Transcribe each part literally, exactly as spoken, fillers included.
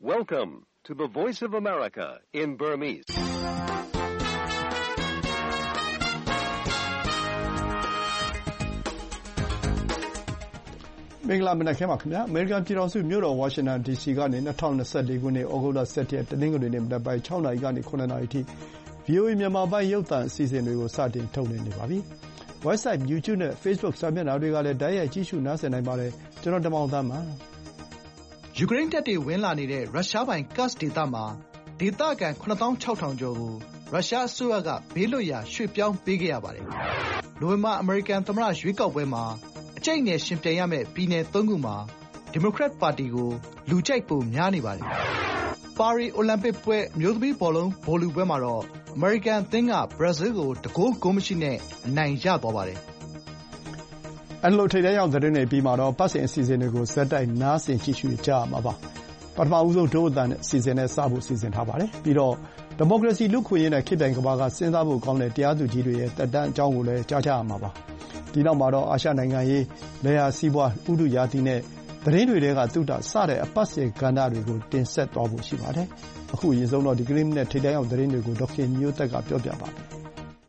Welcome to the Voice of America in Burmese. ။မင်္ဂလာမနက်ခင်းပါခင်ဗျာ။ အမေရိကန်ပြည်ထောင်စုမြို့တော်ဝါရှင်တန်ဒီစီကနေ၂၀၂၄ခုနှစ်ဩဂုတ်လ၁၁ရက်တနင်္ဂနွေနေ့မနက်ပိုင်း၆နာရီကနေ၇နာရီအထိ ဗွီအိုအေမြန်မာပိုင်းရုပ်သံအစီအစဉ်တွေကိုစတင်ထုတ်လွှင့်နေပါပြီ။ Website, YouTube နဲ့ Facebook စာမျက်နှာတွေကလည်းတိုက်ရိုက်ကြည့်ရှုနားဆင်နိုင်ပါတယ်။ကျွန်တော်တင်မောင်သန်းပါ။ယူကရိန်းတပ်တွေဝင်လာနေတဲ့ရုရှားပိုင် Kursk ဒေသမှာဒေသခံခုနှစ်သောင်းခြောက်ထောင်ကျော်ကိုရုရှားအစိုးရကဘေးလွတ်ရာရွှေ့ပြောင်းပေးခဲ့ရပါတယ်။နိုဝင်ဘာအမေရိကန်သမ္မတရွေးကောက်ပွဲမှာအကြိတ်နဲ့ရှင်ပြိုင်ရမယ့်ပြည်နယ်သုံးခုမှာဒီမိုကရက်ပါတီကိုလူကြိုက်ပိုများနေပါတယ်။ပါရီအိုလံပစ်ပွဲအမျိုးသမီးဘောလုံးဗိုလ်လုပွဲမှာတော့အမေရိကန်အသင်းကဘရာဇီးကိုတဂိုးဂိုးမရှိနဲ့အနိုင်ရသွားပါတယ်။အဲလိုထိပ်တန်းရောက်သတင်းတွေပြီးမှာတော့ပတ်စဉ်အစီအစဉ်တွေကိုဇက်တိုက်နားဆင်ကြည့်ရှုကြရမှာပါ။ပထမဦးဆုံးဒို့အသံအစီအစဉ်နဲ့စဖို့စီစဉ်ထားပါတယ်။ပြီးတော့ဒီမိုကရေစီလူ့ခွင့်ရေးနဲ့ခေတ်ပြိုင်ကမ္ဘာကစဉ်းစားဖို့ကောင်းတဲ့တရားသူကြီးတွေရဲ့တက်တန်းအကြောင်းကိုလည်းကြားကြရမှာပါ။ဒီနောက်မှာတော့အာရှနိုင်ငံရေး၊လယ်ယာစီးပွား၊ဥတုရာသီနဲ့သတင်းတွေထဲကသုတစတဲ့အပတ်စဉ်ကဏ္ဍတွေကိုတင်ဆက်သွားဖို့ရှိပါတယ်။အခုအရင်ဆုံးတော့ဒီကနေ့မနေ့ထိပ်တန်းရောက်သတင်းတွေကိုဒေါက်ခင်မျိုးသက်ကပြောပြပါမယ်။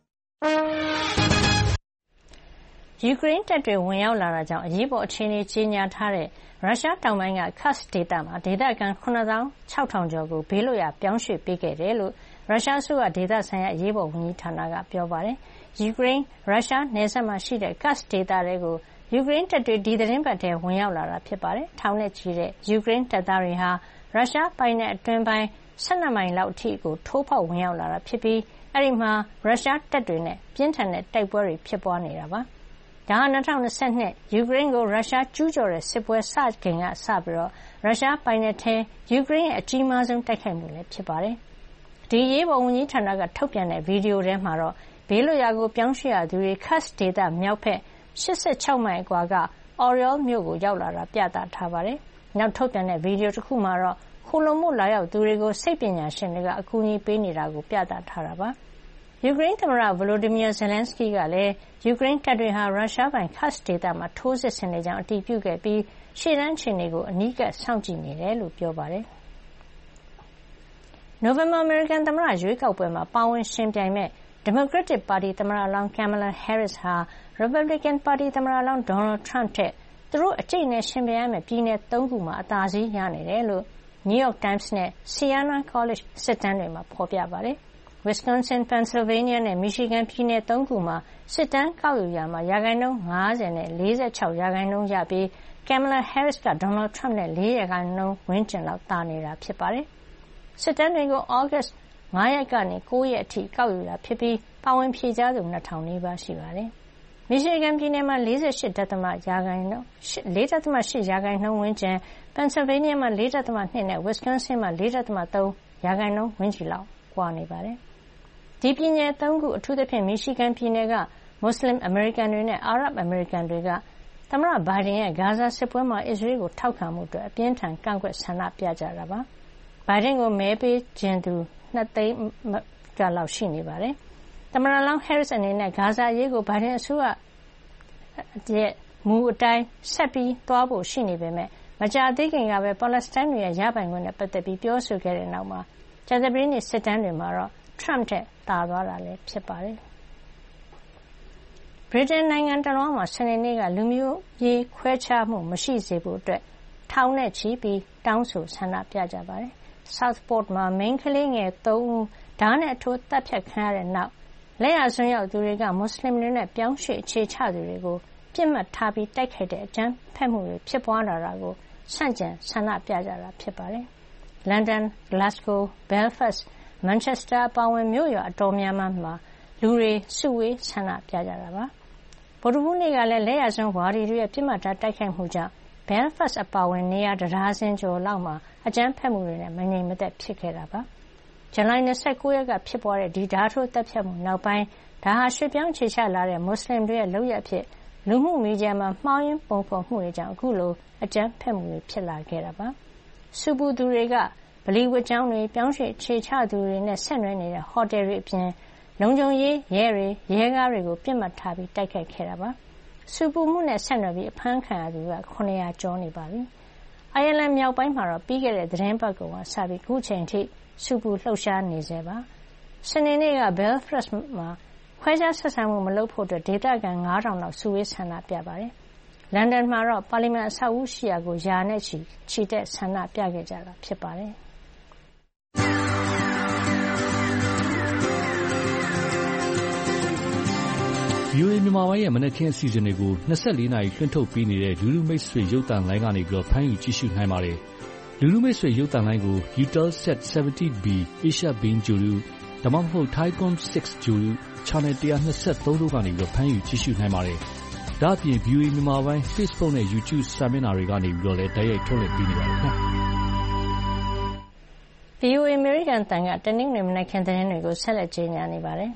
ယူကရိန်းတပ်တွေဝင်ရောက်လာတာကြောင့်အရေးပေါ်အခြေအနေကြေညာထားတဲ့ရုရှားတောင်ပိုင်းက Kursk ဒေသမှာဒေသခံခုနှစ်သောင်းခြောက်ထောင်ကျော်ကိုဘေးလွတ်ရာပြောင်းရွှေ့ပေးခဲ့တယ်လို့ရုရှားအစိုးရဒေသဆိုင်ရာအရေးပေါ်ဝန်ကြီးဌာနကပြောပါတယ်။ယူကရိန်းရုရှားနယ်စပ်မှာရှိတဲ့ Kursk ဒေသတွေကိုယူကရိန်းတပ်တွေဒီသီတင်းပတ်ထဲဝင်ရောက်လာတာဖြစ်ပါတယ်။ထောင်နဲ့ချီတဲ့ယူကရိန်းတပ်သားတွေဟာရုရှားပိုင်နက်အတွင်းပိုင်း၁၂မိုင်လောက်အထိကိုထိုးဖောက်ဝင်ရောက်လာတာဖြစ်ပြီးအဲဒီမှာရုရှားတပ်တွေနဲ့ပြင်းထန်တဲ့တိုက်ပွဲတွေဖြစ်ပွားနေတာပါ။ဒါဟာ၂၀၂၂ယူကရိန်းကိုရုရှားကျူးကျော်တဲ့စစ်ပွဲစချိန်ကစပြီးရုရှားပိုင်နက်ထဲယူကရိန်းရဲ့အကြီးမားဆုံးတိုက်ခိုက်မှုလည်းဖြစ်ပါတယ်။ဒီအရေးပေါ်ဝန်ကြီးဌာနကထုတ်ပြန်တဲ့ဗီဒီယိုထဲမှာတော့ဘေးလွတ်ရာကိုပြောင်းရွှေ့ရသူတွေ Kursk ဒေသမြောက်ဘက်၈၆မိုင်အကွာက Oryol မြို့ကိုရောက်လာတာပြသထားပါတယ်။နောက်ထုတ်ပြန်တဲ့ဗီဒီယိုတခုမှာတော့ခိုလှုံဖို့လာရောက်သူတွေကိုစိတ်ပညာရှင်တွေကအကူအညီပေးနေတာကိုပြသထားတာပါ။ယူကရိန်းသမ္မတ Volodymyr Zelensky ကလည်းယူကရိန်းတပ်တွေဟာရုရှားပိုင် Kursk ဒေသမှာထိုးစစ်ဆင်နေကြောင်းအတည်ပြုခဲ့ပြီးရှေ့တန်းအခြေအနေကိုအနီးကပ်စောင့်ကြည့်နေတယ်လို့ပြောပါတယ်။နိုဝင်ဘာအမေရိကန်သမ္မတရွေးကောက်ပွဲမှာပါဝင်ယှဉ်ပြိုင်မယ့်ဒီမိုကရက်တစ်ပါတီသမ္မတလောင်း Kamala Harris ဟာရီပတ်ဘလစ်ကန်ပါတီသမ္မတလောင်း Donald Trump ထက်သူတို့အကြိတ်နဲ့ယှဉ်ပြိုင်ရမယ့်ပြည်နယ်သုံးခုမှာအသာစီးရနေတယ်လို့ New York Times နဲ့ Siena College စစ်တမ်းတွေမှာဖော်ပြပါတယ်။ Wisconsin, Pennsylvania နဲ့ Michigan ပြည်နယ်သုံးခုမှာစစ်တမ်းကောက်ယူရာမှာရာခိုင်နှုန်း၅၀နဲ့၄၆ရာခိုင်နှုန်းရပြီး Kamala Harris က Donald Trump နဲ့၄ရာခိုင်နှုန်းဝန်းကျင်လောက်သာနေတာဖြစ်ပါတယ်။စစ်တမ်းတွေကိုသြဂုတ်၅ရက်ကနေ၉ရက်အထိကောက်ယူတာဖြစ်ပြီးပါဝင်ဖြေကြားသူ၂ထောင်နီးပါးရှိပါတယ်။ Michigan ပြည်နယ်မှာ၄၈.၈ရာခိုင်နှုန်း၄.၈ရာခိုင်နှုန်းဝန်းကျင် Pennsylvania မှာ၄.၂နဲ့ Wisconsin မှာ၄.၃ရာခိုင်နှုန်းဝန်းကျင်လောက်ကွာနေပါတယ်။ဒီပြည်နယ်သုံးခုအထူးသဖြင့် Michigan ပြည်နယ်ကမွတ်စလင်အမေရိကန်တွေနဲ့အာရပ်အမေရိကန်တွေကသမ္မတဘိုင်ဒန်ရဲ့ဂါဇာစစ်ပွဲမှာအစ္စရေးကိုထောက်ခံမှုအတွက်အပြင်းထန်ကန့်ကွက်ဆန္ဒပြကြတာပါ။ဘိုင်ဒန်ကိုမဲပေးခြင်းသူနှစ်သိန်းလောက်ရှိနေပါတယ်။သမ္မတလောင်း Harris အနေနဲ့ဂါဇာအရေးကိုဘိုင်ဒန်အစိုးရရဲ့မူအတိုင်းဆက်ပြီးသွားဖို့ရှိနေပေမဲ့မကြာသေးခင်ကပဲပါလက်စတိုင်းတွေရဲ့ရပိုင်ခွင့်နဲ့ပတ်သက်ပြီးပြောဆိုခဲ့တဲ့နောက်မှာကြာသပတေးနေ့စစ်တမ်းတွေမှာတော့Trump ထက်သာသွားတာလည်းဖြစ်ပါတယ်။ဗြိတိန်နိုင်ငံတလွှားမှာစနေနေ့ကလူမျိုးရေးခွဲခြားမှုမရှိစေဖို့အတွက်ထောင်နဲ့ချီပြီးတောင်းဆိုဆန္ဒပြကြပါတယ်။ Southport မှာမိန်းကလေးငယ်သုံးဦးဓားနဲ့ထိုးသတ်ဖြတ်ခံရတဲ့နောက်လက်ယာစွန်းရောက်သူတွေကမွတ်စလင်တွေနဲ့ပြောင်းရွှေ့အခြေချသူတွေကိုပြစ်မှတ်ထားပြီးတိုက်ခိုက်တဲ့အကြမ်းဖက်မှုတွေဖြစ်ပွားလာတာကိုဆန့်ကျင်ဆန္ဒပြကြတာဖြစ်ပါတယ်။ London, Glasgow, Belfastမန်ချက်စတာအပါအဝင်မြို့ရွာအတော်များများမှာလူတွေစုဝေးဆန္ဒပြကြတာပါ။ဗုဒ္ဓဟူးနေ့ကလည်းလက်ယာစွန်းဝါဒီတွေရဲ့ပြစ်မှတ်ထားတိုက်ခိုက်မှုကြောင့် Belfast အပါအဝင်နေရာတဒါဇင်ကျော်လောက်မှာအကြမ်းဖက်မှုတွေနဲ့မငြိမ်မသက်ဖြစ်ခဲ့တာပါ။ဇူလိုင်၂၉ရက်ကဖြစ်ပွားတဲ့ဒီဓားထိုးသတ်ဖြတ်မှုနောက်ပိုင်းဒါဟာရွှေ့ပြောင်းအခြေချလာတဲ့မွတ်စလင်တွေရဲ့လုပ်ရပ်အဖြစ်လူမှုမီဒီယာမှာမှားယွင်းပုံဖော်မှုတွေကြောင့်အခုလိုအကြမ်းဖက်မှုတွေဖြစ်လာခဲ့တာပါ။ဆူပူသူတွေကဗလီဝတ်ကျောင်းတွေပြောင်းရွှေ့ခြေချသူတွေနဲ့ဆက်နွယ်နေတဲ့ဟိုတယ်တွေအပြင်လုံခြုံရေးရဲတွေရဲကားတွေကိုပြစ်မှတ်ထားပြီးတိုက်ခိုက်ခဲ့တာပါ။ဆူပူမှုနဲ့ဆက်နွယ်ပြီးအဖမ်းခံရသူက၇၀၀ကျော်နေပါပြီ။အိုင်ယာလန်မြောက်ပိုင်းမှာတော့ပြီးခဲ့တဲ့သီတင်းပတ်ကုန်ကစပြီးခုချိန်ထိဆူပူလှုပ်ရှားနေဆဲပါ။စနေနေ့က Belfast မှာခွဲခြားဆက်ဆံမှုမလုပ်ဖို့ဒေသခံငါးထောင်လောက်စုဝေးဆန္ဒပြပါတယ်။လန်ဒန်မှာတော့ပါလီမန်အဆောက်အဦရှိရာကိုရာနဲ့ချီချီတက်ဆန္ဒပြခဲ့ကြတာဖြစ်ပါတယ်။ဗွီအိုအေ မြန်မာပိုင်းရဲ့မနက်ခင်းအစီအစဉ်တွေကို၂၄နာရီလွှင့်ထုတ်ပေးနေတဲ့လူလူမိတ်ဆွေရုပ်သံလိုင်းကနေဖမ်းယူကြည့်ရှုနိုင်ပါတယ်။လူလူမိတ်ဆွေရုပ်သံလိုင်းကို Eutelsat ဆယ်ဗန်တီဘီ Asia Beam Guru ဒါမှမဟုတ် Thaicom ၆ Guru Channel one twenty-threeတို့ကနေဖမ်းယူကြည့်ရှုနိုင်ပါတယ်။ဒါ့အပြင် ဗွီအိုအေ မြန်မာပိုင်း Facebook နဲ့ YouTube စာမျက်နှာတွေကနေလည်းတိုက်ရိုက်ထုတ်လွှင့်ပေးနေပါတယ်ခင်ဗျာ။ဗွီအိုအေ အမေရိကန်အသံကတနင်္ဂနွေမနက်ခင်းသတင်းတွေကိုဆက်လက်ကြေညာနေပါတယ်။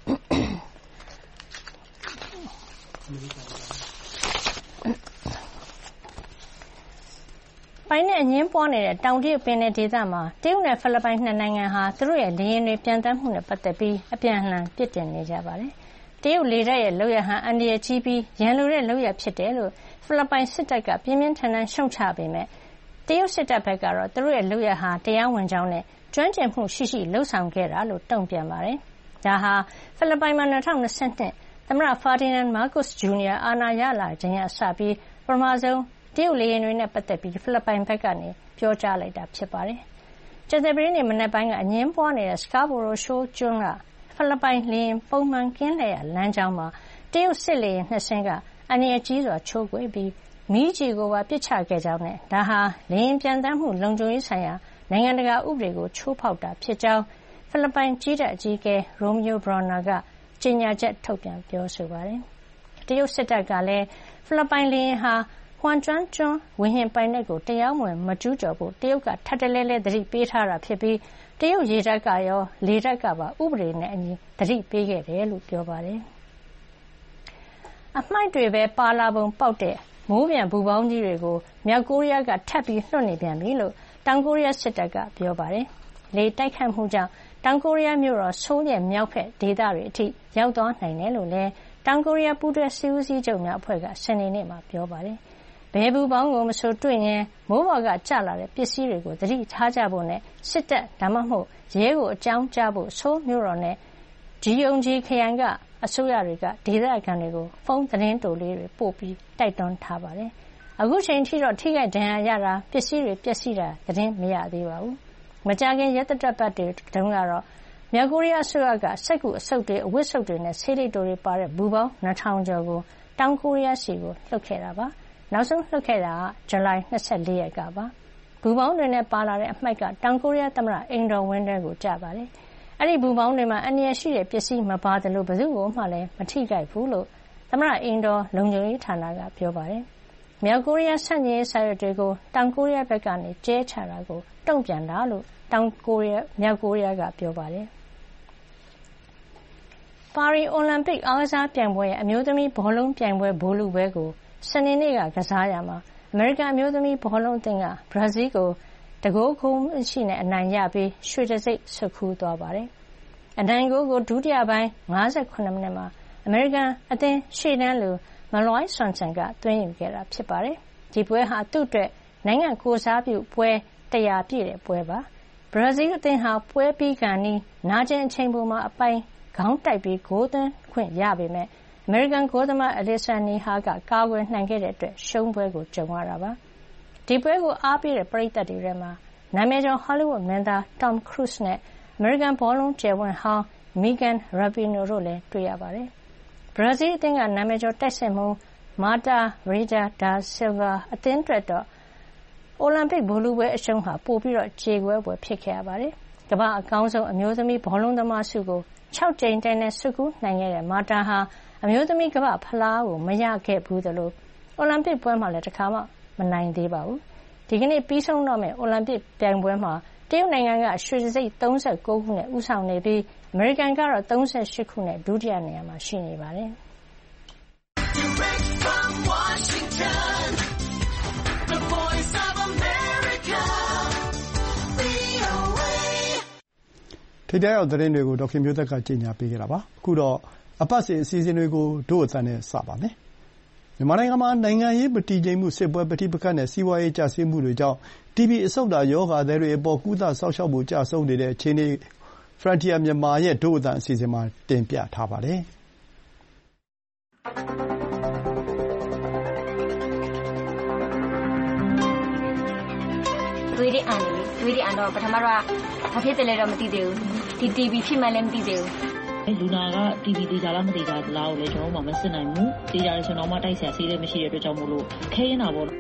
ပိုင်နက်အငြင်းပွားနေတဲ့တောင်တရုတ်ပင်လယ်ဒေသမှာတရုတ်နဲ့ဖိလစ်ပိုင်နှစ်နိုင်ငံဟာသူတို့ရဲ့လေယာဉ်တွေပျံသန်းမှုနဲ့ပတ်သက်ပြီးအပြန်အလှန်ပြစ်တင်နေကြပါတယ်။တရုတ်လေတပ်ရဲ့လုပ်ရပ်ဟာအန္တရာယ်ကြီးပြီးရန်လိုတဲ့လုပ်ရပ်ဖြစ်တယ်လို့ဖိလစ်ပိုင်စစ်တပ်ကပြင်းပြင်းထန်ထန်ရှုတ်ချပေမယ့်တရုတ်စစ်တပ်ဘက်ကတော့သူတို့ရဲ့လုပ်ရပ်ဟာတရားဝင်ကြောင်းနဲ့ကျွမ်းကျင်မှုရှိရှိလုပ်ဆောင်ခဲ့တာလို့တုံ့ပြန်ပါတယ်။ဒါဟာဖိလစ်ပိုင်မှာ၂၀၂၂သမ္မတ Ferdinand Marcos Junior အာဏာရလာချိန်ကစပြီးပထမဆုံးတရုတ်လေယာဉ်တွေနဲ့ပတ်သက်ပြီးဖိလစ်ပိုင်ဘက်ကနေပြောကြားလိုက်တာဖြစ်ပါတယ်။ကြာသပတေးနေ့မနက်ပိုင်းကအငြင်းပွားနေတဲ့ Scarborough Shoal ကျွန်းကဖိလစ်ပိုင်လေယာဉ်ပုံမှန်ကင်းလှည့်ရာလမ်းကြောင်းမှာတရုတ်စစ်လေယာဉ်နှစ်စင်းကအန္တရာယ်ကြီးစွာချိုးကွေ့ပြီးမီးကျည်ကိုပါပစ်ချခဲ့ကြောင်းနဲ့ဒါဟာလေယာဉ်ပျံသန်းမှုလုံခြုံရေးဆိုင်ရာနိုင်ငံတကာဥပဒေကိုချိုးဖောက်တာဖြစ်ကြောင်းဖိလစ်ပိုင်ကြည်းတပ်အကြီးအကဲ Romeo Brawner ကကြေညာချက်ထုတ်ပြန်ပြောဆိုပါတယ်။တရုတ်စစ်တပ်ကလည်းဖိလစ်ပိုင်လေယာဉ်ဟာဟွမ်ကျွန်းကျွန်းဝေဟင်ပိုင်နက်ကိုတရားမဝင်မကျူးကျော်ဖို့တရုတ်ကထပ်တလဲလဲသတိပေးထားတာဖြစ်ပြီးတရုတ်ရေတပ်ကရောလေတပ်ကပါဥပဒေနဲ့အညီသတိပေးခဲ့တယ်လို့ပြောပါတယ်။အမှိုက်တွေပဲပါလာပုံပေါက်တဲ့မိုးပြန်ပူပေါင်းကြီးတွေကိုမြောက်ကိုရီးယားကထပ်ပြီးလွှတ်နေပြန်ပြီလို့တောင်ကိုရီးယားစစ်တပ်ကပြောပါတယ်။လေတိုက်ခတ်မှုကြောင့်တောင်ကိုရီးယားမြို့တော်ဆိုးလ်ရဲ့မြောက်ဘက်ဒေသတွေအထိရောက်သွားနိုင်တယ်လို့လည်းတောင်ကိုရီးယားပူးတွဲစစ်ဦးစီးချုပ်များအဖွဲ့ကစနေနေ့မှာပြောပါတယ်။ဘယ်ဘူပေါင်းကိုမဆိုတွေ့ရင်မိုးပေါ်ကကျလာတဲ့ပစ္စည်းတွေကိုသတိထားကြဖို့နဲ့စစ်တပ်ဒါမှမဟုတ်ရဲကိုအကြောင်းကြားဖို့ဆိုးမြို့တော်နဲ့ဂျီယုံဂျီခရိုင်ကအစိုးရတွေကဒေသခံတွေကိုဖုန်းသတင်းတိုလေးတွေပို့ပြီးတိုက်တွန်းထားပါတယ်။အခုချိန်ထိတော့ထိခိုက်ဒဏ်ရာရတာပစ္စည်းတွေပျက်စီးတာသတင်းမရသေးပါဘူး။မကြာခင်ရက်သက်ပတ်တွေတုန်းကတော့မြောက်ကိုရီးယားအစိုးရကစက်ကူအဆုပ်တွေအဝတ်ဆုပ်တွေနဲ့ဆေးလိပ်တွေပါတဲ့ဘူပေါင်းနှစ်ထောင်ကျော်ကိုတောင်ကိုရီးယားစီကိုလှုပ်ခဲ့တာပါ။နောက်ဆုံးလှုပ်ခဲ့တာကဇူလိုင်၂၄ရက်ကပါ။ဘူပေါင်းတွေနဲ့ပါလာတဲ့အမှိုက်ကတောင်ကိုရီးယားသမ္မတအိမ်တော်ဝင်းထဲကိုကျပါတယ်။အဲဒီဘူပေါင်းတွေမှာအန္တရာယ်ရှိတဲ့ပစ္စည်းမပါသလိုဘယ်သူ့ကိုမှလည်းမထိခိုက်ဘူးလို့သမ္မတအိမ်တော်လုံခြုံရေးဌာနကပြောပါတယ်။မြောက်ကိုရီးယားဆန့်ကျင်ရေးစာရွက်တွေကိုတောင်ကိုရီးယားဘက်ကနေကျဲချတာကိုတုံ့ပြန်တာလို့တောင်ကိုရီးယားမြောက်ကိုရီးယားကပြောပါတယ်။ပါရီအိုလံပစ်အားကစားပြိုင်ပွဲရဲ့အမျိုးသမီးဘောလုံးပြိုင်ပွဲဗိုလ်လုပွဲကိုစနေနေ့ကကစားရာမှာအမေရိကန်အမျိုးသမီးဘောလုံးအသင်းကဘရာဇီးကိုတဂိုးဂိုးရှိနဲ့အနိုင်ရပြီးရွှေတံဆိပ်ဆွတ်ခူးသွားပါတယ်။အနိုင်ဂိုးကိုဒုတိယပိုင်း၅၇မိနစ်မှာအမေရိကန်အသင်းရှေ့တန်းလူမလွိုင်းဆွမ်ဆန်ကသွင်းယူခဲ့တာဖြစ်ပါတယ်။ဒီပွဲဟာသူ့အတွက်နိုင်ငံကိုယ်စားပြုပွဲတရာပြည့်တဲ့ပွဲပါ။ဘရာဇီးအသင်းဟာပွဲပြီးခါနီးနာကျင်အချိန်ပေါ်မှာအပိုင်ခေါင်းတိုက်ပြီးဂိုးသွင်းခွင့်ရပေမဲ့အမေရိကန်ဂိုးသမားအလီဆန်နီဟာကကာကွယ်နိုင်ခဲ့တဲ့အတွက်ရှုံးပွဲကိုကြုံရတာပါ။ဒီပွဲကိုအားပေးတဲ့ပရိသတ်တွေထဲမှာနာမည်ကျော်ဟောလိဝုဒ်မင်းသား Tom Cruise နဲ့အမေရိကန်ဘောလုံးကျယ်ဝန်းဟောင်း Megan Rapinoe တို့လည်းတွေ့ရပါတယ်။ဘရာဇီးအသင်းကနာမည်ကျော်တိုက်စစ်မှူး Marta Reda da Silva အသင်းအတွက်တော့အိုလံပစ်ဗိုလ်လုပွဲအရှုံးဟာပိုပြီးကြေကွဲဖွယ်ဖြစ်ခဲ့ရပါတယ်။ကမ္ဘာ့အကောင်းဆုံးအမျိုးသမီးဘောလုံးသမားဆုကို၆ကြိမ်တိုင်နဲ့ဆွတ်ခူးနိုင်ခဲ့တဲ့မာတာဟာအမျိုးသမီးကမ္ဘာ့ဖလားကိုမရခဲ့ဘူးသလိုအိုလံပစ်ပွဲမှာလည်းတခါမှမနိုင်သေးပါဘူး။ဒီကနေ့ပြီးဆုံးတော့မယ့်အိုလံပစ်ပြိုင်ပွဲမှာတရုတ်နိုင်ငံကရွှေတံဆိပ်၃၉ခုနဲ့ဦးဆောင်နေပြီးအမေရိကန်ကတော့၃၈ခုနဲ့ဒုတိယနေရာမှာရှိနေပါတယ်။။ထိပ်တန်းရောက်သတင်းတွေကိုဒေါက်ခင်မျိုးသက်ကကြေညာပေးခဲ့တာပါ။အခုတော့အပတ်စဉ်အစီအစဉ်တွေကိုဒို့အသံနဲ့စပါမယ်။မြန်မာနိုင်ငံမှာနိုင်ငံရေးမတည်ငြိမ်မှု၊စစ်ပွဲပဋိပက္ခနဲ့စီးပွားရေးကျဆင်းမှုတွေကြောင့်တီဘီအဆုတ်ဓာတ်ရောဂါသည်တွေအပေါ်ကုသစောင့်ရှောက်မှုကျဆုံးနေတဲ့အခြေအနေ Frontier Myanmar ရဲ့ဒို့အသံအစီအစဉ်မှာတင်ပြထားပါတယ်။သွေးတွေအန်တယ်လေသွေးတွေအန်တော့ပထမတော့ဘာဖြစ်တယ်လဲတော့မသိသေးဘူးဒီတီဘီဖြစ်မှလည်းမသိသေးဘူးလူနာကတီဘီသေးကြလားမသေးကြလားကိုလည်းကျွန်တော်တို့မှမစစ်နိုင်ဘူးသေးကြတယ်ဆိုတော့မှတိုက်ဆရာဆေးလည်းမရှိတဲ့အတွက်ကြောင့်မို့လို့ခဲရင်တာပေါ့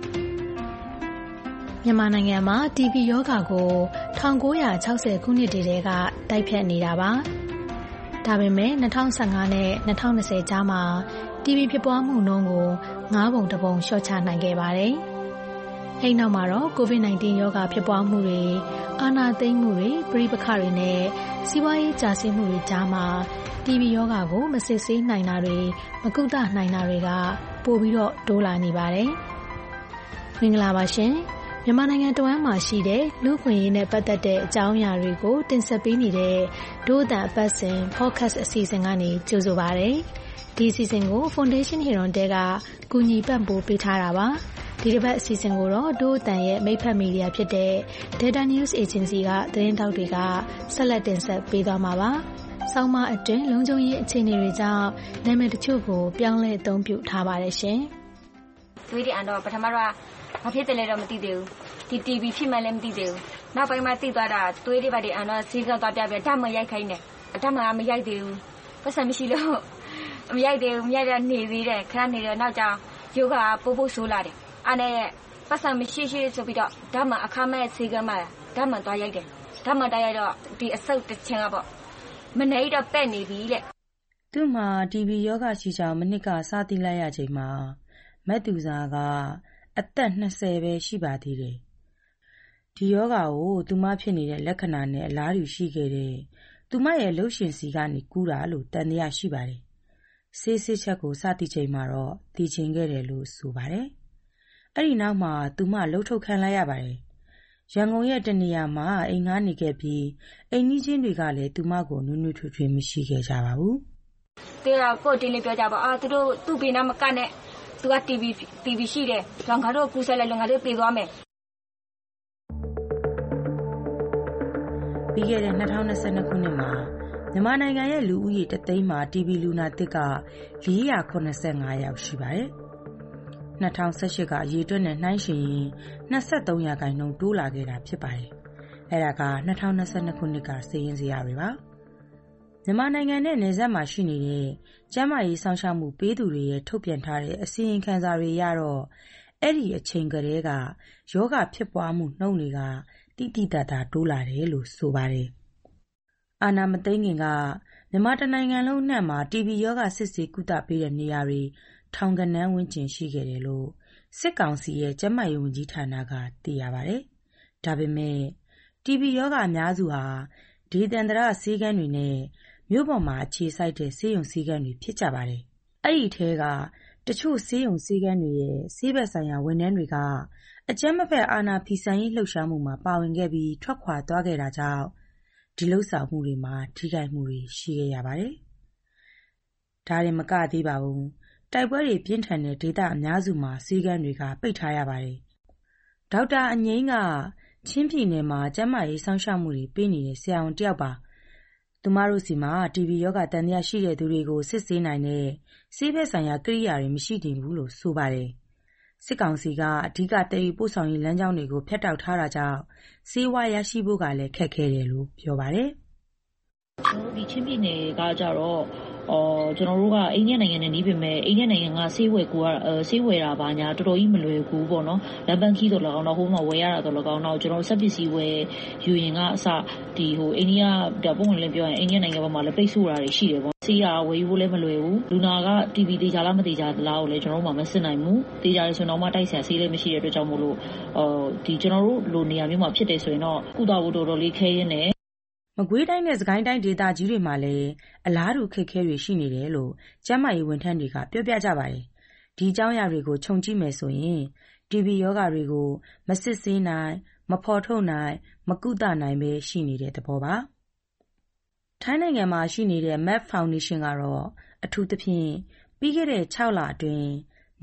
မြန်မာနိုင်ငံမှာတီဘီရောဂါကို၁၉၆၀ခုနှစ်တည်းကတိုက်ဖြတ်နေတာပါဒါပေမဲ့၂၀၁၅နဲ့၂၀၂၀ကြားမှာတီဘီဖြစ်ပွားမှုနှုန်းကို၅ပုံတစ်ပုံလျှော့ချနိုင်ခဲ့ပါတယ်အဲ့နောက်မှာတော့ ကိုဗစ်-၁၉ ရောဂါဖြစ်ပွားမှုတွေအာဏာသိမ်းမှုတွေပဋိပက္ခတွေနဲ့စီးပွားရေးကျဆင်းမှုတွေကြားမှာတီဘီရောဂါကိုမစစ်ဆေးနိုင်တာတွေမကုသနိုင်တာတွေကပိုပြီးတော့တိုးလာနေပါတယ်။မင်္ဂလာပါရှင်။မြန်မာနိုင်ငံတဝန်းမှာရှိတဲ့လူ့အခွင့်အရေးနဲ့ပတ်သက်တဲ့အကြောင်းအရာတွေကိုတင်ဆက်ပေးနေတဲ့ဒို့အသံအပတ်စဉ် podcast အစီအစဉ်ကနေကြိုဆိုပါရစေ။ဒီအစီအစဉ်ကို Foundation Heron တဲကကူညီပံ့ပိုးပေးထားတာပါ။ဒီတစ်ပတ်အစီအစဉ်ကိုတော့ဒို့အသံရဲ့မိတ်ဖက်မီဒီယာဖြစ်တဲ့ Data News Agency ကသတင်းတောက်တွေကဆက်လက်တင်ဆက်ပေးသွားမှာပါ။ဆောင်းပါးအတွင်းလုံခြုံရေးအခြေအနေတွေကြောင့်နာမည်တချို့ကိုပြောင်းလဲအသုံးပြုထားပါတယ်ရှင်။သွေးတွေအန်တော့ပထမတော့ဘာဖြစ်တယ်လဲတော့မသိသေးဘူးဒီတီဘီဖြစ်မှလည်းမသိသေးဘူးနောက်ပိုင်းမှာသိသွားတာသွေးတွေပါတွေအန်တော့ဈေးကသွားပြပြဓာတ်မရိုက်ခိုင်းတယ်ဓာတ်မမရိုက်သေးဘူးပတ်စံမရှိလို့မရိုက်သေးဘူးမရိုက်တော့နေသေးတယ်ခဏနေတော့နောက်ကျယောဂပို့ဖို့ဆိုးလာတယ်အဲ့နဲ့ပတ်စံမရှိရှိဆိုပြီးတော့ဓာတ်မအခမဲ့ဈေးကမှဓာတ်မသွားရိုက်တယ်ဓာတ်မတက်ရတော့ဒီအဆုတ်တစ်ချင်းကပေါ့မနေတော့ပဲ့နေပြီတဲ့သူ့မှာတီဘီယောဂရှိကြောင်းမနစ်ကစသိလိုက်ရချိန်မှာမက်သူစာကအသက်၂၀ပဲရှိပါသေးတယ်ဒီယောဂကိုသူမဖြစ်နေတဲ့လက္ခဏာနဲ့အလားတူရှိခဲ့တဲ့သူမရဲ့လှုပ်ရှင်စီကနေကူးတာလို့တန်တရားရှိပါတယ်ဆေးစစ်ချက်ကိုစသိချိန်မှာတော့သိချင်းခဲ့တယ်လို့ဆိုပါတယ်အဲ့ဒီနောက်မှာသူမလှုပ်ထုတ်ခံလိုက်ရပါတယ်ရန်ကုန်ရဲ့တနေရာမှာအိမ်ငှားနေခဲ့ပြီးအိမ်ကြီးချင်းတွေကလည်းသူမကိုနွနွထွေထွေမရှိခဲ့ကြပါဘူး။တေတော့ကိုတင်းလေးပြောကြပါအာသူတို့သူ့ဘေးနားမကနဲ့သူကတီဘီတီဘီရှိတယ်။လောင်ငါတို့ကူးဆက်လိုက်လောင်ငါတို့ပြေးသွားမယ်။ပြီးခဲ့တဲ့၂၀၂၂ခုနှစ်မှာမြန်မာနိုင်ငံရဲ့လူဦးရေတသိန်းမှာတီဘီလူနာသစ်က၄၇၅ယောက်ရှိပါတယ်။၂၀၁၈ကအရေအတွက်နဲ့နှိုင်းယှဉ်ရင်၂၃ရာခိုင်နှုန်းတိုးလာခဲ့တာဖြစ်ပါတယ်။အဲဒါက၂၀၂၂ခုနှစ်ကစာရင်းဇယားတွေပါ။မြန်မာနိုင်ငံနဲ့နယ်စပ်မှာရှိနေတဲ့ကျန်းမာရေးစောင့်ရှောက်မှုပေးသူတွေရဲ့ထုတ်ပြန်ထားတဲ့အစီရင်ခံစာတွေအရတော့အဲ့ဒီအချိန်ကတည်းကယောဂဖြစ်ပွားမှုနှုန်းတွေကတိတိတတ်တာတိုးလာတယ်လို့ဆိုပါတယ်။အာဏာမသိမ်းခင်ကမြန်မာတနိုင်ငံလုံးအနှံ့မှာတီဘီယောဂစစ်ဆေးကုသပေးတဲ့နေရာတွေထောင်ကနန်းဝန်းကျင်ရှိခဲ့တယ်လို့စစ်ကောင်စီရဲ့ကျန်းမာရေးဝန်ကြီးဌာနကသိရပါတယ်။ဒါပေမဲ့တီဘီယောဂအများစုဟာဒေသန္တရဆေးကန်းတွေနဲ့မြို့ပေါ်မှာအခြေစိုက်တဲ့ဆေးရုံဆေးကန်းတွေဖြစ်ကြပါတယ်။အဲ့ဒီထဲကတချို့ဆေးရုံဆေးကန်းတွေရဲ့ဆေးဘက်ဆိုင်ရာဝန်ထမ်းတွေကအကြမ်းမဖက်အာဏာဖီဆန်ရေးလှုပ်ရှားမှုမှာပါဝင်ခဲ့ပြီးထွက်ခွာသွားခဲ့တာကြောင့်ဒီလှုပ်ဆောင်မှုတွေမှာထိခိုက်မှုတွေရှိခဲ့ရပါတယ်။ဒါရင်မကသေးပါဘူး။တိုက်ပွဲတွေပြင်းထန်တဲ့ဒေသအများစုမှာဆေးကန်းတွေကပိတ်ထားရပါတယ်။ဒေါက်တာအငိမ့်ကချင်းပြည်နယ်မှာကျန်းမာရေးစောင့်ရှောက်မှုတွေပေးနေတဲ့ဆရာဝန်တယောက်ပါ။သူမတို့စီမှာတီဘီယောဂတန်တရားရှိတဲ့သူတွေကိုစစ်ဆေးနိုင်တဲ့ဆေးဘက်ဆိုင်ရာကိရိယာတွေမရှိတင်ဘူးလို့ဆိုပါတယ်။စစ်ကောင်စီကအဓိကတည်ယူပို့ဆောင်ရေးလမ်းကြောင်းတွေကိုဖျက်တောက်ထားတာကြောင့်ဆေးဝါးရရှိဖို့ကလည်းခက်ခဲတယ်လို့ပြောပါတယ်။ဒီချင်းပြည်နယ်ကကြတော့အော်ကျွန်တော်တို့ကအိန္ဒိယနိုင်ငံနဲ့နေပြီမဲ့အိန္ဒိယနိုင်ငံကဆေးဝယ်ကူကဆေးဝယ်တာပါညာတော်တော်ကြီးမလွယ်ဘူးပေါ့နော်လမ်းပန်းခီးဆိုတော့တော့ဟိုမှာဝယ်ရတာတော့လောတော့ကျွန်တော်စက်ပစ္စည်းဝယ်ယူရင်ကအစဒီဟိုအိန္ဒိယဒါပုံမှန်လည်းပြောရင်အိန္ဒိယနိုင်ငံဘက်မှာလည်းပိတ်ဆို့တာတွေရှိတယ်ပေါ့ဆေးရဝယ်ယူဖို့လည်းမလွယ်ဘူးလူနာကတီဘီသေးကြလားမသေးကြလားကိုလည်းကျွန်တော်တို့မှမစစ်နိုင်ဘူးသေးကြတယ်ဆိုတော့မှတိုက်ဆရာဆေးလည်းမရှိတဲ့အတွက်ကြောင့်မို့လို့အော်ဒီကျွန်တော်တို့လိုနေရာမျိုးမှာဖြစ်တယ်ဆိုရင်တော့ကုသဖို့တော်တော်လေးခဲရင်းနဲ့မကွေးတိုင်းနဲ့စကိုင်းတိုင်းဒေသကြီးတွေမှာလည်းအလားတူခက်ခဲတွေရှိနေတယ်လို့ကျန်းမာရေးဝန်ထမ်းတွေကပြောပြကြပါတယ်။ဒီအကြောင်းအရာတွေကိုခြုံကြည့်မယ်ဆိုရင်တီဘီယောဂါတွေကိုမစစ်ဆေးနိုင်မဖော်ထုတ်နိုင်မကုသနိုင်ပဲရှိနေတဲ့သဘောပါ။ထိုင်းနိုင်ငံမှာရှိနေတဲ့ Map Foundation ကတော့အထူးသဖြင့်ပြီးခဲ့တဲ့၆လအတွင်း